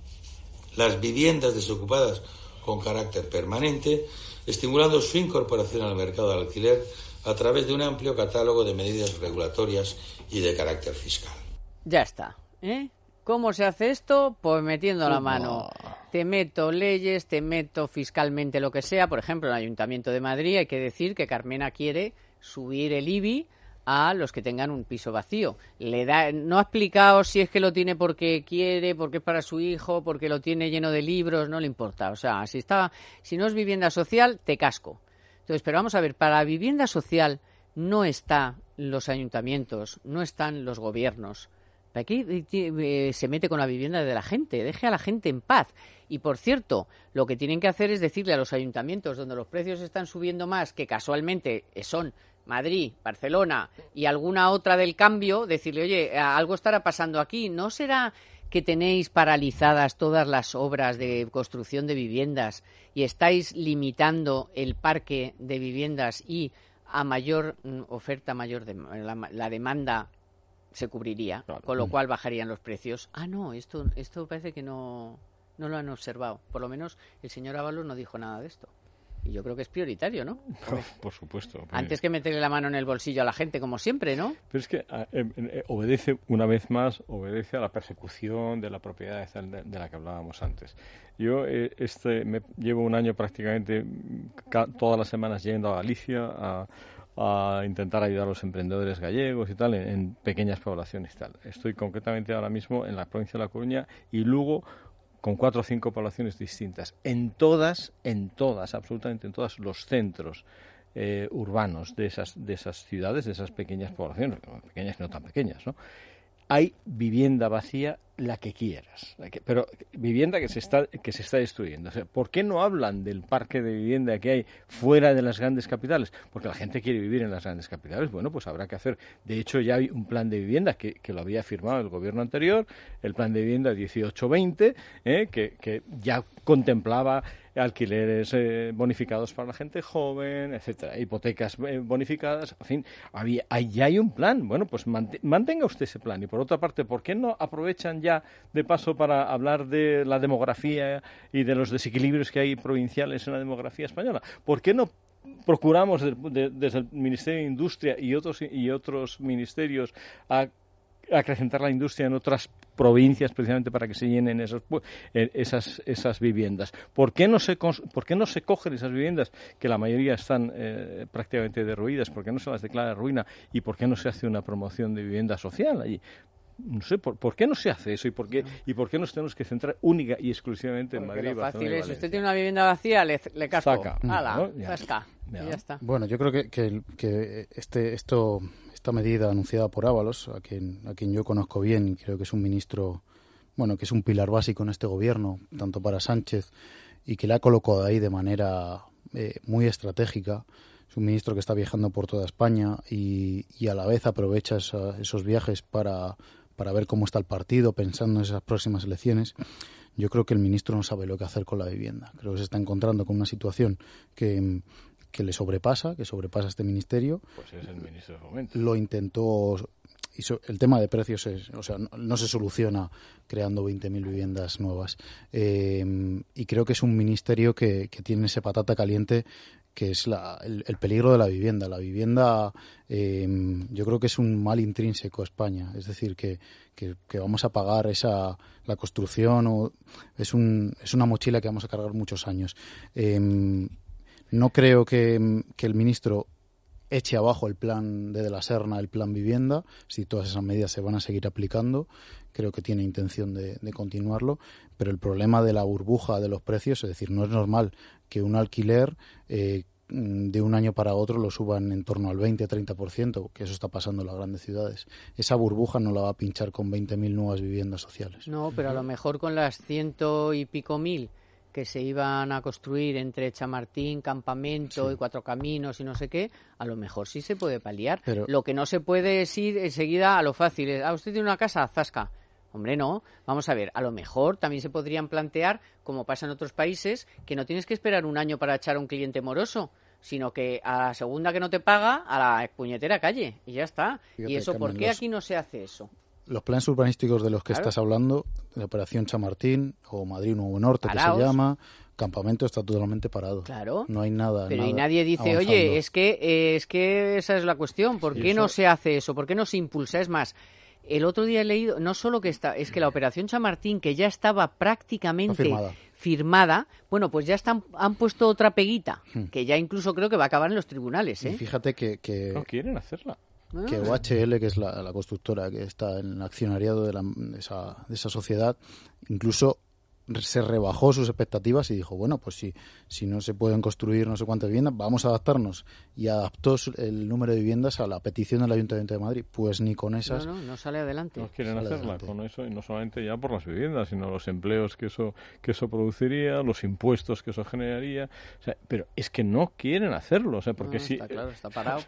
las viviendas desocupadas con carácter permanente, estimulando su incorporación al mercado del alquiler a través de un amplio catálogo de medidas regulatorias y de carácter fiscal. Ya está, ¿eh? ¿Cómo se hace esto? Pues metiendo la mano. Te meto leyes, te meto fiscalmente lo que sea. Por ejemplo, en el Ayuntamiento de Madrid hay que decir que Carmena quiere subir el IBI a los que tengan un piso vacío. No ha explicado si es que lo tiene porque quiere, porque es para su hijo, porque lo tiene lleno de libros, no le importa. O sea, si no es vivienda social, te casco. Entonces, pero vamos a ver, para la vivienda social no están los ayuntamientos, no están los gobiernos, ¿Para qué se mete con la vivienda de la gente? Deje a la gente en paz. Y, por cierto, lo que tienen que hacer es decirle a los ayuntamientos donde los precios están subiendo más, que casualmente son Madrid, Barcelona y alguna otra del cambio, decirle, oye, algo estará pasando aquí. ¿No será que tenéis paralizadas todas las obras de construcción de viviendas y estáis limitando el parque de viviendas y a mayor oferta, la demanda se cubriría, claro, con lo cual bajarían los precios? Ah, no, esto parece que no lo han observado. Por lo menos el señor Ábalos no dijo nada de esto. Y yo creo que es prioritario, ¿no? Por supuesto. Antes que meterle la mano en el bolsillo a la gente, como siempre, ¿no? Pero es que obedece, una vez más, a la persecución de la propiedad de la que hablábamos antes. Yo llevo un año prácticamente todas las semanas yendo a Galicia a intentar ayudar a los emprendedores gallegos y tal, en pequeñas poblaciones y tal. Estoy concretamente ahora mismo en la provincia de La Coruña y Lugo, con 4 o 5 poblaciones distintas. En todas, absolutamente en todos los centros urbanos de esas ciudades, de esas pequeñas poblaciones, pequeñas y no tan pequeñas, ¿no? Hay vivienda vacía, la que quieras, pero vivienda que se está destruyendo. O sea, ¿por qué no hablan del parque de vivienda que hay fuera de las grandes capitales? Porque la gente quiere vivir en las grandes capitales. Bueno, pues habrá que hacer. De hecho, ya hay un plan de vivienda que lo había firmado el gobierno anterior, el plan de vivienda 18-20, que ya contemplaba alquileres bonificados para la gente joven, etcétera, hipotecas bonificadas, en fin, ya hay un plan. Bueno, pues mantenga usted ese plan. Y por otra parte, ¿por qué no aprovechan ya de paso para hablar de la demografía y de los desequilibrios que hay provinciales en la demografía española? ¿Por qué no procuramos desde el Ministerio de Industria y otros ministerios acrecentar la industria en otras provincias precisamente para que se llenen esas viviendas? ¿Por qué no se cogen esas viviendas, que la mayoría están prácticamente derruidas? ¿Por qué no se las declara ruina? ¿Y por qué no se hace una promoción de vivienda social allí? No sé, ¿por qué no se hace eso? ¿Y por qué nos tenemos que centrar única y exclusivamente en Madrid, Barcelona y fácil Valencia? Si usted tiene una vivienda vacía, le casco. Saca. ¡Hala! ¿No? Zasca. Y ya está. Bueno, yo creo que esta medida anunciada por Ábalos, a quien yo conozco bien y creo que es un ministro, bueno, que es un pilar básico en este gobierno, tanto para Sánchez, y que le ha colocado ahí de manera muy estratégica. Es un ministro que está viajando por toda España y a la vez aprovecha esos viajes para ver cómo está el partido, pensando en esas próximas elecciones. Yo creo que el ministro no sabe lo que hacer con la vivienda. Creo que se está encontrando con una situación que le sobrepasa, a este ministerio. Pues es el ministro de Fomento. Lo intentó. El tema de precios no se soluciona creando 20.000 viviendas nuevas. Y creo que es un ministerio que tiene ese patata caliente, que es el peligro de la vivienda. La vivienda, yo creo que es un mal intrínseco a España. Es decir, que vamos a pagar la construcción, es una mochila que vamos a cargar muchos años. No creo que el ministro eche abajo el plan de la Serna, el plan vivienda, si todas esas medidas se van a seguir aplicando. Creo que tiene intención de continuarlo, pero el problema de la burbuja de los precios, es decir, no es normal que un alquiler de un año para otro lo suban en torno al 20-30%, que eso está pasando en las grandes ciudades. Esa burbuja no la va a pinchar con 20.000 nuevas viviendas sociales. No, pero a lo mejor con las 100 y pico mil que se iban a construir entre Chamartín, Campamento y Cuatro Caminos y no sé qué, a lo mejor sí se puede paliar. Pero lo que no se puede es ir enseguida a lo fácil. Usted tiene una casa, zasca. Hombre, no. Vamos a ver, a lo mejor también se podrían plantear, como pasa en otros países, que no tienes que esperar un año para echar a un cliente moroso, sino que a la segunda que no te paga, a la puñetera calle, y ya está. Fíjate, ¿y eso por qué aquí no se hace eso? Los planes urbanísticos de los que estás hablando, la Operación Chamartín o Madrid Nuevo Norte, que se llama, Campamento, está totalmente parado. Claro. No hay nada. Pero y nadie dice, avanzando. Oye, es que esa es la cuestión. ¿Por qué no se hace eso? ¿Por qué no se impulsa? Es más, el otro día he leído, no solo que es que la Operación Chamartín, que ya estaba prácticamente firmada, bueno, pues ya han puesto otra peguita, que ya incluso creo que va a acabar en los tribunales. Y fíjate que no quieren hacerla. Que OHL, que es la constructora que está en el accionariado de esa sociedad, incluso se rebajó sus expectativas y dijo, bueno, pues si no se pueden construir no sé cuántas viviendas, vamos a adaptarnos. Y adaptó el número de viviendas a la petición del Ayuntamiento de Madrid. Pues ni con esas... No sale adelante. No quieren hacerla con eso, y no solamente ya por las viviendas, sino los empleos que eso produciría, los impuestos que eso generaría. O sea, pero es que no quieren hacerlo. O sea, porque está claro, está parado.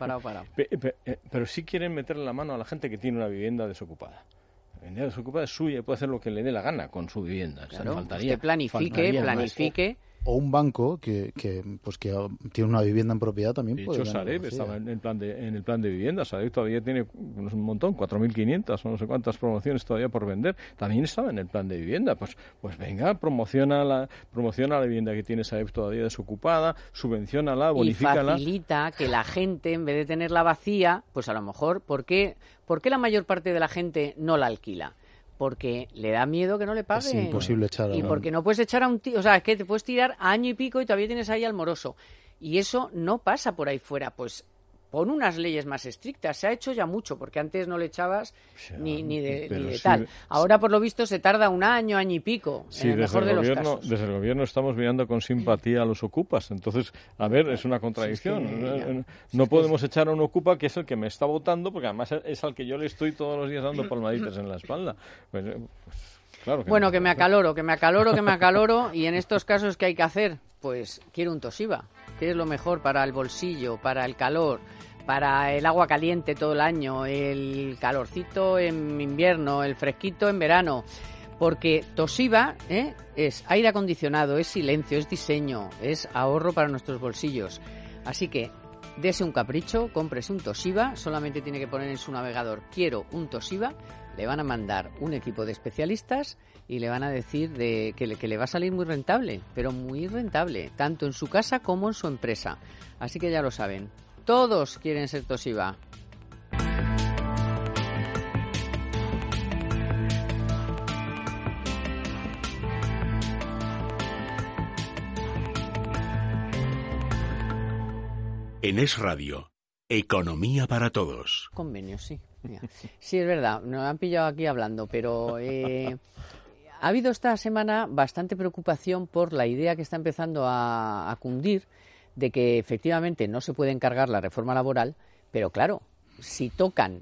Pero sí quieren meterle la mano a la gente que tiene una vivienda desocupada. La vivienda desocupada es suya y puede hacer lo que le dé la gana con su vivienda. Claro, o sea, faltaría, planifique. O un banco que tiene una vivienda en propiedad también. De hecho, Sareb estaba en el plan de vivienda. Sareb todavía tiene un montón, 4.500 o no sé cuántas promociones todavía por vender. También estaba en el plan de vivienda. Pues venga, promociona la vivienda que tiene Sareb todavía desocupada, subvenciónala, bonifícala. Y facilita que la gente, en vez de tenerla vacía, pues a lo mejor, ¿por qué la mayor parte de la gente no la alquila? Porque le da miedo que no le paguen. Es imposible echar a... Y porque no puedes echar a un tío... O sea, es que te puedes tirar a año y pico y todavía tienes ahí al moroso. Y eso no pasa por ahí fuera. Pues pon unas leyes más estrictas. Se ha hecho ya mucho, porque antes no le echabas ni de tal. Ahora, por lo visto, se tarda un año y pico, en el mejor de los casos. Desde el gobierno estamos mirando con simpatía a los ocupas. Entonces, a ver, es una contradicción. No podemos echar a un ocupa que es el que me está votando, porque además es al que yo le estoy todos los días dando palmaditas en la espalda. Claro que bueno, que me acaloro, y en estos casos, ¿qué hay que hacer? Pues quiero un Toshiba, que es lo mejor para el bolsillo, para el calor, para el agua caliente todo el año, el calorcito en invierno, el fresquito en verano, porque Toshiba es aire acondicionado, es silencio, es diseño, es ahorro para nuestros bolsillos. Así que dese un capricho, cómprese un Toshiba, solamente tiene que poner en su navegador quiero un Toshiba, le van a mandar un equipo de especialistas y le van a decir que le va a salir muy rentable, pero muy rentable, tanto en su casa como en su empresa. Así que ya lo saben, todos quieren ser Toshiba. En Es Radio, Economía para Todos. Convenios, sí. Sí, es verdad, nos han pillado aquí hablando, pero ha habido esta semana bastante preocupación por la idea que está empezando a cundir de que efectivamente no se puede encargar la reforma laboral, pero claro, si tocan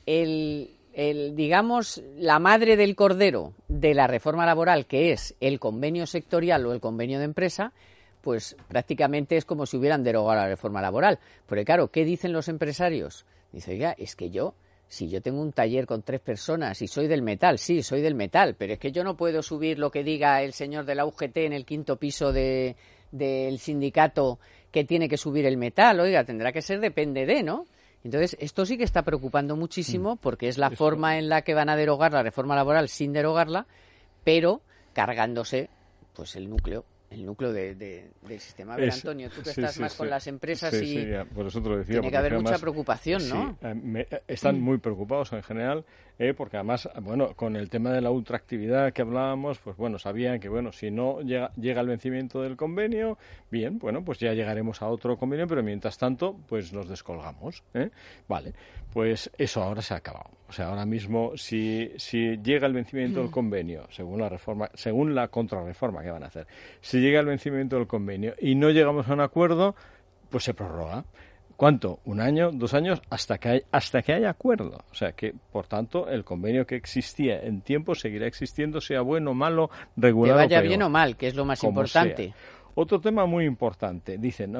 digamos, la madre del cordero de la reforma laboral, que es el convenio sectorial o el convenio de empresa, pues prácticamente es como si hubieran derogado la reforma laboral. Porque claro, ¿qué dicen los empresarios? Dice, oiga, es que si yo tengo un taller con 3 personas y soy del metal, sí, soy del metal, pero es que yo no puedo subir lo que diga el señor de la UGT en el 5º piso del sindicato que tiene que subir el metal. Oiga, tendrá que ser depende de, ¿no? Entonces, esto sí que está preocupando muchísimo porque es la forma en la que van a derogar la reforma laboral sin derogarla, pero cargándose pues el núcleo del sistema. A ver, Antonio, tú que estás más con las empresas por eso te lo decía, tiene que haber mucha preocupación, ¿no? Están muy preocupados en general, porque además, bueno, con el tema de la ultraactividad que hablábamos, pues bueno, sabían que, bueno, si no llega el vencimiento del convenio, bien, bueno, pues ya llegaremos a otro convenio, pero mientras tanto, pues nos descolgamos, Vale, pues eso ahora se ha acabado. O sea, ahora mismo, si llega el vencimiento del convenio, según la contrarreforma que van a hacer, si llega el vencimiento del convenio y no llegamos a un acuerdo, pues se prorroga. ¿Cuánto? 1 año, 2 años, hasta que haya acuerdo. O sea que, por tanto, el convenio que existía en tiempo seguirá existiendo, sea bueno, malo, regular o peor. Que vaya bien o mal, que es lo más importante. Sea. Otro tema muy importante, dicen,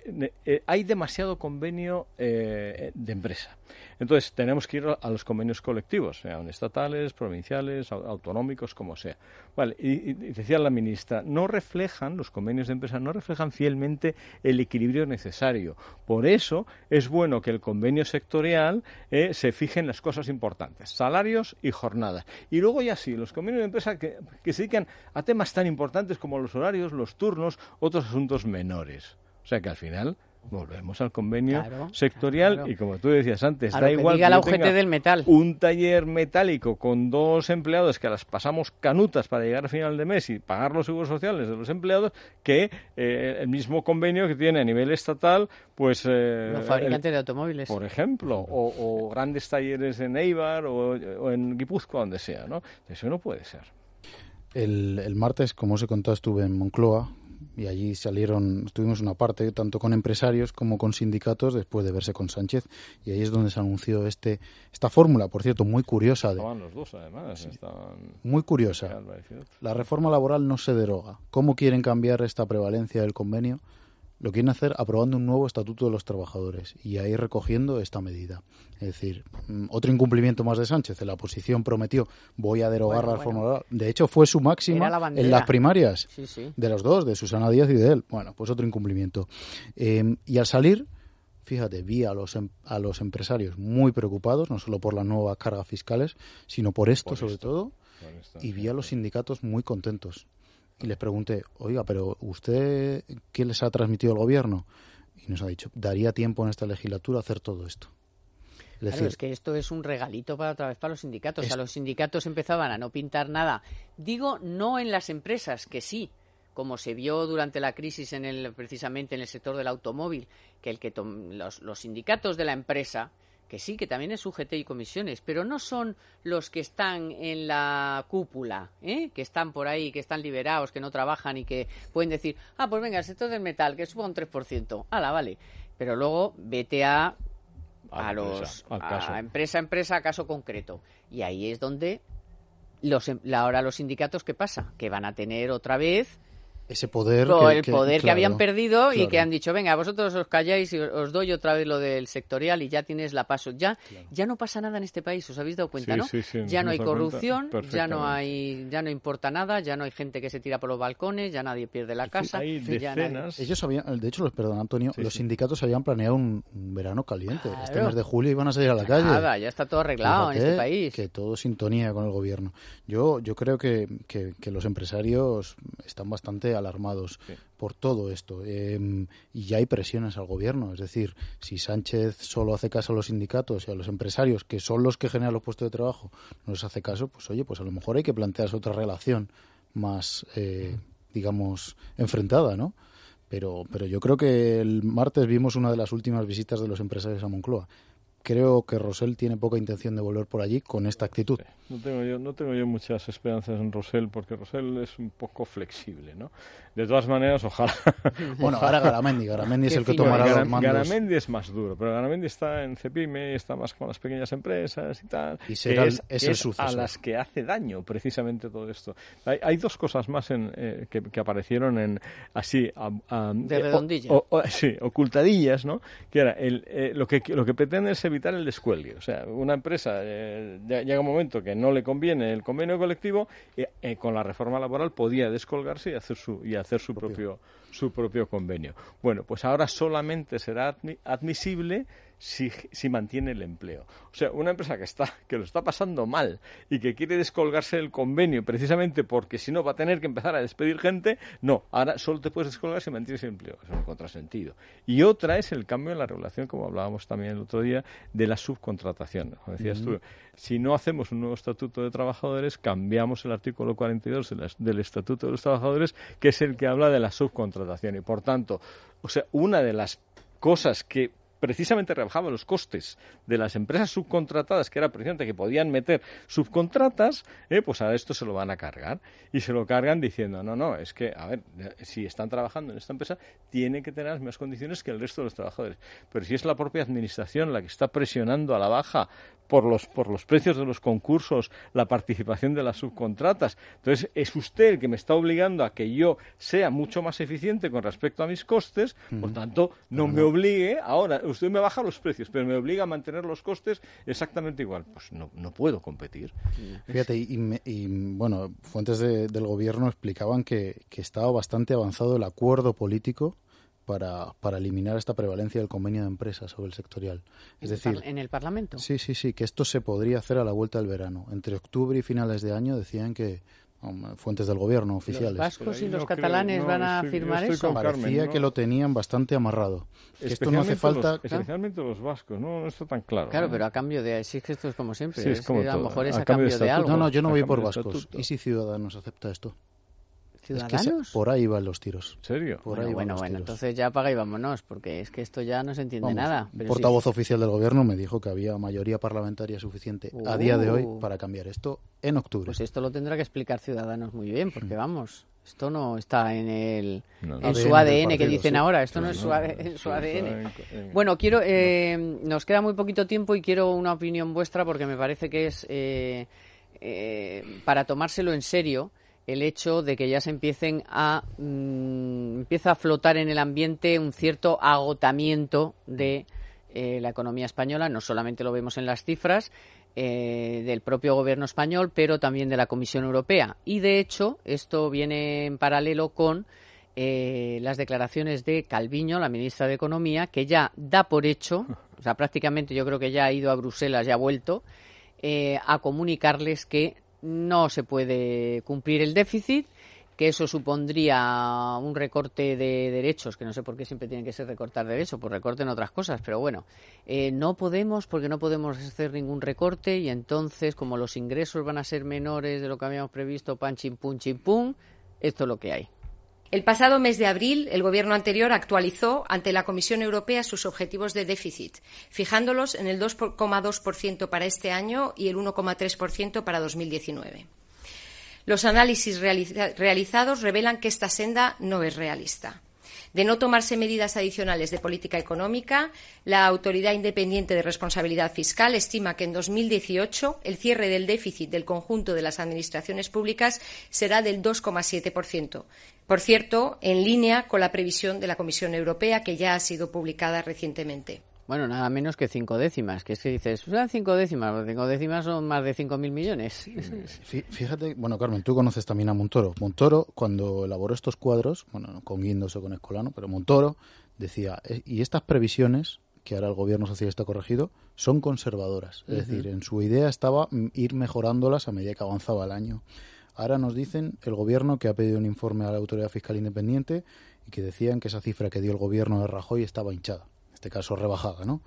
hay demasiado convenio de empresa. Entonces, tenemos que ir a los convenios colectivos, sean estatales, provinciales, autonómicos, como sea. Vale, y decía la ministra, los convenios de empresa no reflejan fielmente el equilibrio necesario. Por eso es bueno que el convenio sectorial se fije en las cosas importantes, salarios y jornadas. Y luego ya sí, los convenios de empresa que se dedican a temas tan importantes como los horarios, los turnos, otros asuntos menores. O sea que al final volvemos al convenio sectorial y como tú decías antes, da igual que la UGT del metal. Un taller metálico con 2 empleados que las pasamos canutas para llegar al final de mes y pagar los seguros sociales de los empleados que el mismo convenio que tiene a nivel estatal, pues los fabricantes de automóviles, por ejemplo, o grandes talleres en Eibar o en Guipúzcoa, donde sea, ¿no? Eso no puede ser. El martes, como os he contado, estuve en Moncloa y allí tuvimos una parte tanto con empresarios como con sindicatos después de verse con Sánchez, y ahí es donde se anunció esta fórmula, por cierto, muy curiosa. Estaban los dos, además. Sí, estaban muy curiosa. La reforma laboral no se deroga. ¿Cómo quieren cambiar esta prevalencia del convenio? Lo quieren hacer aprobando un nuevo estatuto de los trabajadores y ahí recogiendo esta medida. Es decir, otro incumplimiento más de Sánchez. En la oposición prometió, voy a derogar la reforma laboral. De hecho, fue su máxima en las primarias, de los dos, de Susana Díaz y de él. Bueno, pues otro incumplimiento. Y al salir, fíjate, vi a los empresarios muy preocupados, no solo por las nuevas cargas fiscales, sino por esto sobre todo, y vi a los sindicatos muy contentos. Y les pregunté, oiga, pero ¿usted qué les ha transmitido el gobierno? Y nos ha dicho, daría tiempo en esta legislatura hacer todo esto. Es que esto es un regalito otra vez para los sindicatos. O sea, los sindicatos empezaban a no pintar nada. Digo, no en las empresas, que sí, como se vio durante la crisis precisamente en el sector del automóvil, que los sindicatos de la empresa, que sí, que también es UGT y comisiones, pero no son los que están en la cúpula, que están por ahí, que están liberados, que no trabajan y que pueden decir, pues venga, el sector del metal, que suba un 3%. Vale. Pero luego vete a empresa, caso concreto. Y ahí es donde ahora los sindicatos, ¿qué pasa? Que van a tener otra vez ese poder que habían perdido y que han dicho, venga, vosotros os calláis y os doy otra vez lo del sectorial y ya tienes la paso. Ya no pasa nada en este país, ¿os habéis dado cuenta, no? Sí, ya no hay corrupción, ya no importa nada, ya no hay gente que se tira por los balcones, ya nadie pierde la casa. Hay decenas. Ellos habían, de hecho, perdón, Antonio, los sindicatos habían planeado un verano caliente. Claro. Este mes de julio iban a salir a la calle. Nada, ya está todo arreglado. Fíjate, en este país. Que todo sintonía con el gobierno. Yo creo que los empresarios están bastante alarmados por todo esto, y ya hay presiones al gobierno. Es decir, si Sánchez solo hace caso a los sindicatos y a los empresarios, que son los que generan los puestos de trabajo, no les hace caso, pues oye, pues a lo mejor hay que plantearse otra relación más, digamos, enfrentada, ¿no? Pero yo creo que el martes vimos una de las últimas visitas de los empresarios a Moncloa. Creo que Rosell tiene poca intención de volver por allí con esta actitud. No tengo yo muchas esperanzas en Rosell, porque Rosell es un poco flexible, ¿no? De todas maneras, ojalá. Bueno, ahora Garamendi es el que tomará los mandos. Garamendi es más duro, pero Garamendi está en Cepime, está más con las pequeñas empresas y tal. Y será el sucesor. A las que hace daño precisamente todo esto. Hay dos cosas más que aparecieron en así de redondilla. Ocultadillas, ¿no? Que era lo que pretende es evitar el descuelgue. O sea, una empresa llega un momento que no le conviene el convenio colectivo, con la reforma laboral podía descolgarse y hacer su propio convenio. Bueno, pues ahora solamente será admisible si mantiene el empleo. O sea, una empresa que lo está pasando mal y que quiere descolgarse del convenio precisamente porque si no va a tener que empezar a despedir gente, no, ahora solo te puedes descolgar si mantienes el empleo. Es un contrasentido. Y otra es el cambio en la regulación, como hablábamos también el otro día, de la subcontratación. Como decías tú, si no hacemos un nuevo estatuto de trabajadores, cambiamos el artículo 42 del Estatuto de los Trabajadores, que es el que habla de la subcontratación. Y por tanto, o sea, una de las cosas que precisamente rebajaba los costes de las empresas subcontratadas, que era precisamente que podían meter subcontratas, pues a esto se lo van a cargar. Y se lo cargan diciendo, no, es que, a ver, si están trabajando en esta empresa, tienen que tener las mismas condiciones que el resto de los trabajadores. Pero si es la propia administración la que está presionando a la baja por los precios de los concursos la participación de las subcontratas, entonces es usted el que me está obligando a que yo sea mucho más eficiente con respecto a mis costes, por tanto, no me obligue ahora. Usted me baja los precios, pero me obliga a mantener los costes exactamente igual. Pues no puedo competir. Fíjate, y bueno, fuentes del gobierno explicaban que estaba bastante avanzado el acuerdo político para eliminar esta prevalencia del convenio de empresas sobre el sectorial. Es decir, ¿en el Parlamento? Sí, que esto se podría hacer a la vuelta del verano. Entre octubre y finales de año decían que fuentes del gobierno oficiales. ¿Los vascos y los catalanes van a firmar eso? Parecía que lo tenían bastante amarrado. Esto no hace falta... Especialmente los vascos, no está tan claro. Claro, pero a cambio de... Sí, es que esto es como siempre. Sí, es como a lo mejor es a a cambio de algo. No, yo no voy por vascos. ¿Y si Ciudadanos acepta esto? ¿Ciudadanos? Es que por ahí van los tiros. ¿En serio? Bueno, entonces ya apaga y vámonos, porque es que esto ya no se entiende nada. El portavoz oficial del gobierno me dijo que había mayoría parlamentaria suficiente a día de hoy para cambiar esto en octubre. Pues esto lo tendrá que explicar Ciudadanos muy bien, porque vamos, esto no está en su ADN que dicen ahora, esto no es en su ADN. Bueno, quiero nos queda muy poquito tiempo y quiero una opinión vuestra, porque me parece que es para tomárselo en serio el hecho de que ya se empieza a flotar en el ambiente un cierto agotamiento de la economía española. No solamente lo vemos en las cifras del propio gobierno español, pero también de la Comisión Europea. Y de hecho, esto viene en paralelo con las declaraciones de Calviño, la ministra de Economía, que ya da por hecho, o sea, prácticamente yo creo que ya ha ido a Bruselas y ha vuelto a comunicarles que no se puede cumplir el déficit, que eso supondría un recorte de derechos, que no sé por qué siempre tienen que ser recortar derechos, pues recorten otras cosas, pero bueno, no podemos, porque no podemos hacer ningún recorte, y entonces, como los ingresos van a ser menores de lo que habíamos previsto, pan, chim, pum, esto es lo que hay. El pasado mes de abril, el Gobierno anterior actualizó ante la Comisión Europea sus objetivos de déficit, fijándolos en el 2,2% para este año y el 1,3% para 2019. Los análisis realizados revelan que esta senda no es realista. De no tomarse medidas adicionales de política económica, la Autoridad Independiente de Responsabilidad Fiscal estima que en 2018 el cierre del déficit del conjunto de las administraciones públicas será del 2,7%. Por cierto, en línea con la previsión de la Comisión Europea, que ya ha sido publicada recientemente. Bueno, nada menos que 5 décimas, que es que dices, 5 décimas, los 5 décimas son más de 5.000 millones. Fíjate, bueno, Carmen, tú conoces también a Montoro. Montoro, cuando elaboró estos cuadros, bueno, con Guindos o con Escolano, pero Montoro decía, y estas previsiones, que ahora el gobierno socialista ha corregido, son conservadoras. Es decir, en su idea estaba ir mejorándolas a medida que avanzaba el año. Ahora nos dicen el gobierno que ha pedido un informe a la Autoridad Fiscal Independiente y que decían que esa cifra que dio el gobierno de Rajoy estaba hinchada. En este caso rebajada, ¿no?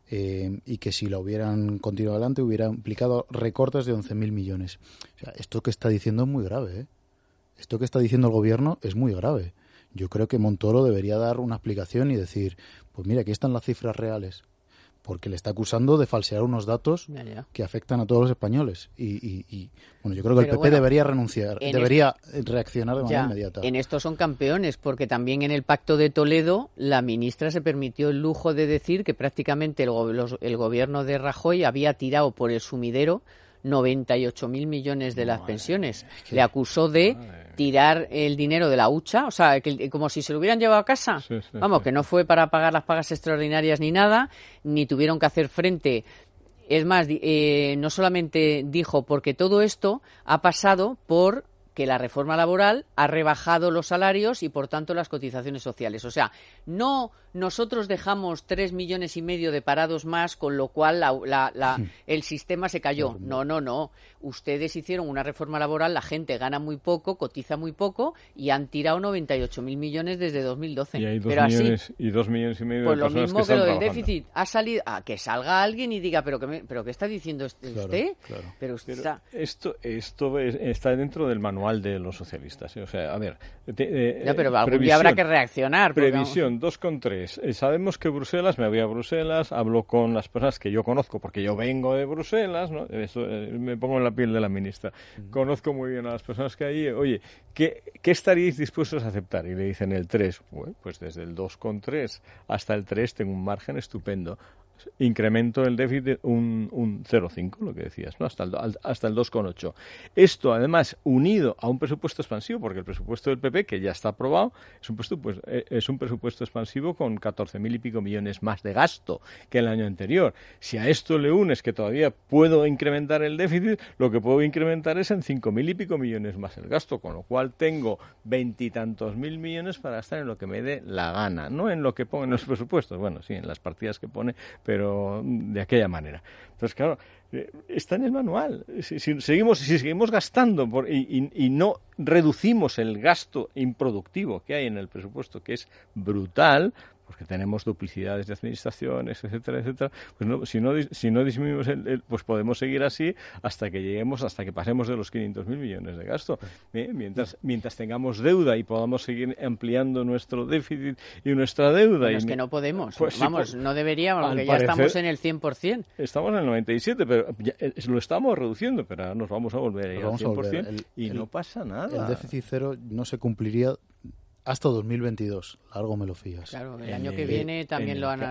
Y que si la hubieran continuado adelante hubiera implicado recortes de 11.000 millones. O sea, esto que está diciendo es muy grave, ¿eh? Esto que está diciendo el gobierno es muy grave. Yo creo que Montoro debería dar una explicación y decir, pues mira, aquí están las cifras reales, porque le está acusando de falsear unos datos que afectan a todos los españoles. Y bueno, yo creo que el PP debería renunciar, debería reaccionar de manera inmediata. En esto son campeones, porque también en el Pacto de Toledo la ministra se permitió el lujo de decir que prácticamente el gobierno de Rajoy había tirado por el sumidero 98.000 millones de las pensiones. Le acusó de tirar el dinero de la hucha, o sea, que, como si se lo hubieran llevado a casa. Vamos, que no fue para pagar las pagas extraordinarias ni nada, ni tuvieron que hacer frente. Es más, no solamente dijo, porque todo esto ha pasado por que la reforma laboral ha rebajado los salarios y, por tanto, las cotizaciones sociales. O sea, no nosotros dejamos 3,5 millones de parados más, con lo cual el sistema se cayó. No. Ustedes hicieron una reforma laboral, la gente gana muy poco, cotiza muy poco y han tirado 98.000 millones desde 2012. Y hay 2 pero millones, así, y 2,5 millones de pues personas lo mismo que están lo del trabajando. déficit. Ha salido a que salga alguien y diga, pero ¿qué está diciendo usted? Claro. Pero usted Esto está dentro del manual de los socialistas. O sea, a ver... pero algún día habrá que reaccionar. Previsión 2,3. Sabemos que Bruselas, me voy a Bruselas, hablo con las personas que yo conozco, porque yo vengo de Bruselas, ¿no? Eso, me pongo en la piel de la ministra. Conozco muy bien a las personas que hay. Oye, ¿qué estaríais dispuestos a aceptar? Y le dicen el 3. Bueno, pues desde el 2,3 hasta el 3 tengo un margen estupendo. Incremento el déficit un 0,5, lo que decías, ¿no? Hasta el 2,8. Esto, además, unido a un presupuesto expansivo, porque el presupuesto del PP, que ya está aprobado, es un presupuesto expansivo con 14.000 y pico millones más de gasto que el año anterior. Si a esto le unes que todavía puedo incrementar el déficit, lo que puedo incrementar es en 5.000 y pico millones más el gasto, con lo cual tengo 20 y tantos mil millones para gastar en lo que me dé la gana, no en lo que pongo en los presupuestos, bueno, sí, en las partidas que pone, pero de aquella manera. Entonces, claro, está en el manual. Si seguimos gastando y no reducimos el gasto improductivo que hay en el presupuesto, que es brutal, porque tenemos duplicidades de administraciones, etcétera, etcétera. Pues no, si no disminuimos pues podemos seguir así hasta que pasemos de los 500.000 millones de gasto. Mientras tengamos deuda y podamos seguir ampliando nuestro déficit y nuestra deuda. Bueno, es que no podemos. Pues vamos, sí, no deberíamos, porque ya parecer, estamos en el 100%. Estamos en el 97%, pero lo estamos reduciendo, pero ahora nos vamos a volver a ir al 100% y no pasa nada. El déficit cero no se cumpliría hasta 2022, largo me lo fías. Claro, el año que viene también lo han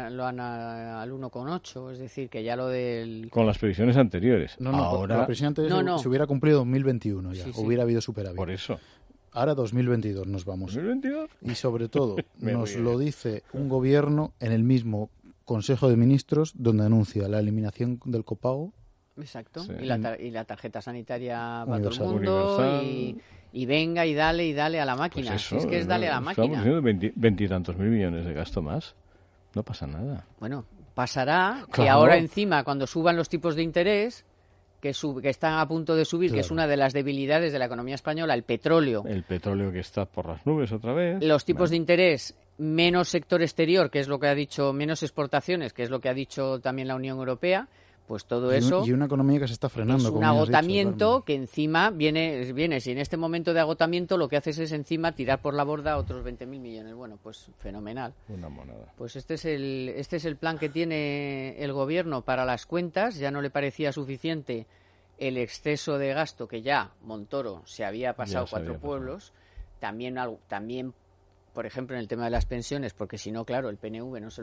al 1,8, es decir, que ya lo del... Con las previsiones anteriores. No, ahora... la previsión anterior se hubiera cumplido 2021 ya, hubiera habido superávit. Por eso. Ahora 2022 nos vamos. ¿2022? Y sobre todo, nos lo dice un gobierno en el mismo Consejo de Ministros donde anuncia la eliminación del copago. Exacto, sí. y la tarjeta sanitaria para todo el mundo y venga y dale a la máquina. Pues eso, es que es dale a la máquina. Estamos diciendo 20 y tantos mil millones de gasto más. No pasa nada. Bueno, pasará que ahora encima cuando suban los tipos de interés, que están a punto de subir, que es una de las debilidades de la economía española, el petróleo. El petróleo que está por las nubes otra vez. Los tipos de interés, menos sector exterior, que es lo que ha dicho, menos exportaciones, que es lo que ha dicho también la Unión Europea. Pues todo eso... Y una economía que se está frenando. Es un agotamiento que encima viene, si en este momento de agotamiento lo que haces es encima tirar por la borda otros 20.000 millones. Bueno, pues fenomenal. Una monada. Pues este es el plan que tiene el gobierno para las cuentas. Ya no le parecía suficiente el exceso de gasto que ya Montoro se había pasado 4 pueblos. También, por ejemplo, en el tema de las pensiones, porque si no, claro, el PNV no se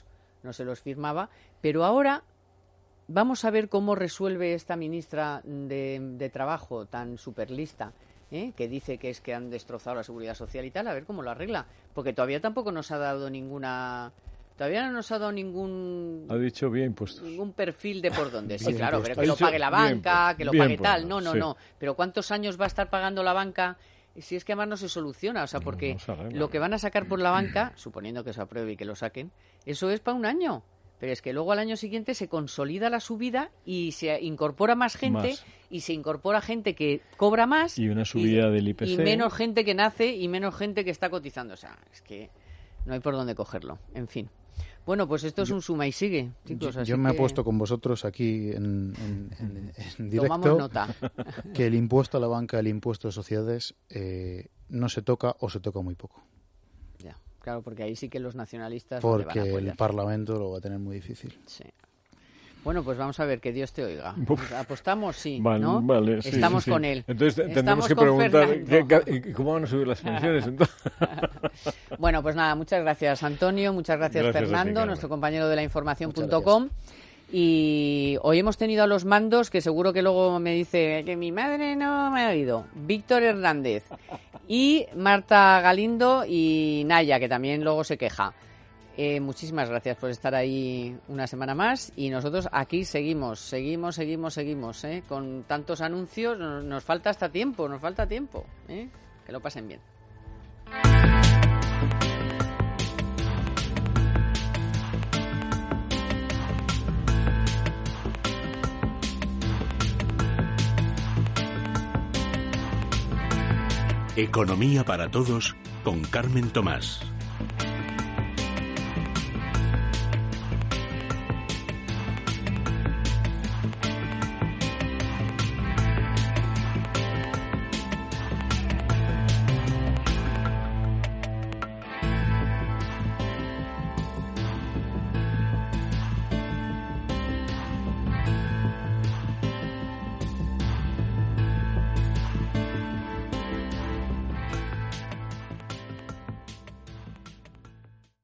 los firmaba. Pero ahora... Vamos a ver cómo resuelve esta ministra de Trabajo tan superlista, que dice que han destrozado la seguridad social y tal, a ver cómo lo arregla. Porque todavía tampoco nos ha dado Todavía no nos ha dado ningún... Ha dicho bien impuestos. Ningún perfil de por dónde. Sí, claro, pero que lo pague la banca, que lo pague tal. No. Pero ¿cuántos años va a estar pagando la banca? Si es que además no se soluciona, o sea, porque lo que van a sacar por la banca, suponiendo que se apruebe y que lo saquen, eso es para un año. Pero es que luego al año siguiente se consolida la subida y se incorpora más gente y se incorpora gente que cobra más. Y una subida del IPC. Y menos gente que nace y menos gente que está cotizando. O sea, es que no hay por dónde cogerlo. En fin. Bueno, pues esto es un suma y sigue, chicos. Yo me he puesto con vosotros aquí en directo. Tomamos nota. Que el impuesto a la banca, el impuesto de sociedades, no se toca o se toca muy poco. Claro, porque ahí sí que los nacionalistas... Porque el Parlamento lo va a tener muy difícil. Sí. Bueno, pues vamos a ver, que Dios te oiga. ¿Apostamos? Sí, vale, ¿no? Vale, sí, estamos sí. con él. Entonces tendremos que preguntar ¿cómo van a subir las pensiones? Bueno, pues nada, muchas gracias Antonio, muchas gracias Fernando, nuestro compañero de la información.com. Y hoy hemos tenido a los mandos, que seguro que luego me dice que mi madre no me ha oído, Víctor Hernández y Marta Galindo y Naya, que también luego se queja. Muchísimas gracias por estar ahí una semana más y nosotros aquí seguimos, con tantos anuncios, nos falta tiempo, que lo pasen bien. Economía para todos con Carmen Tomás.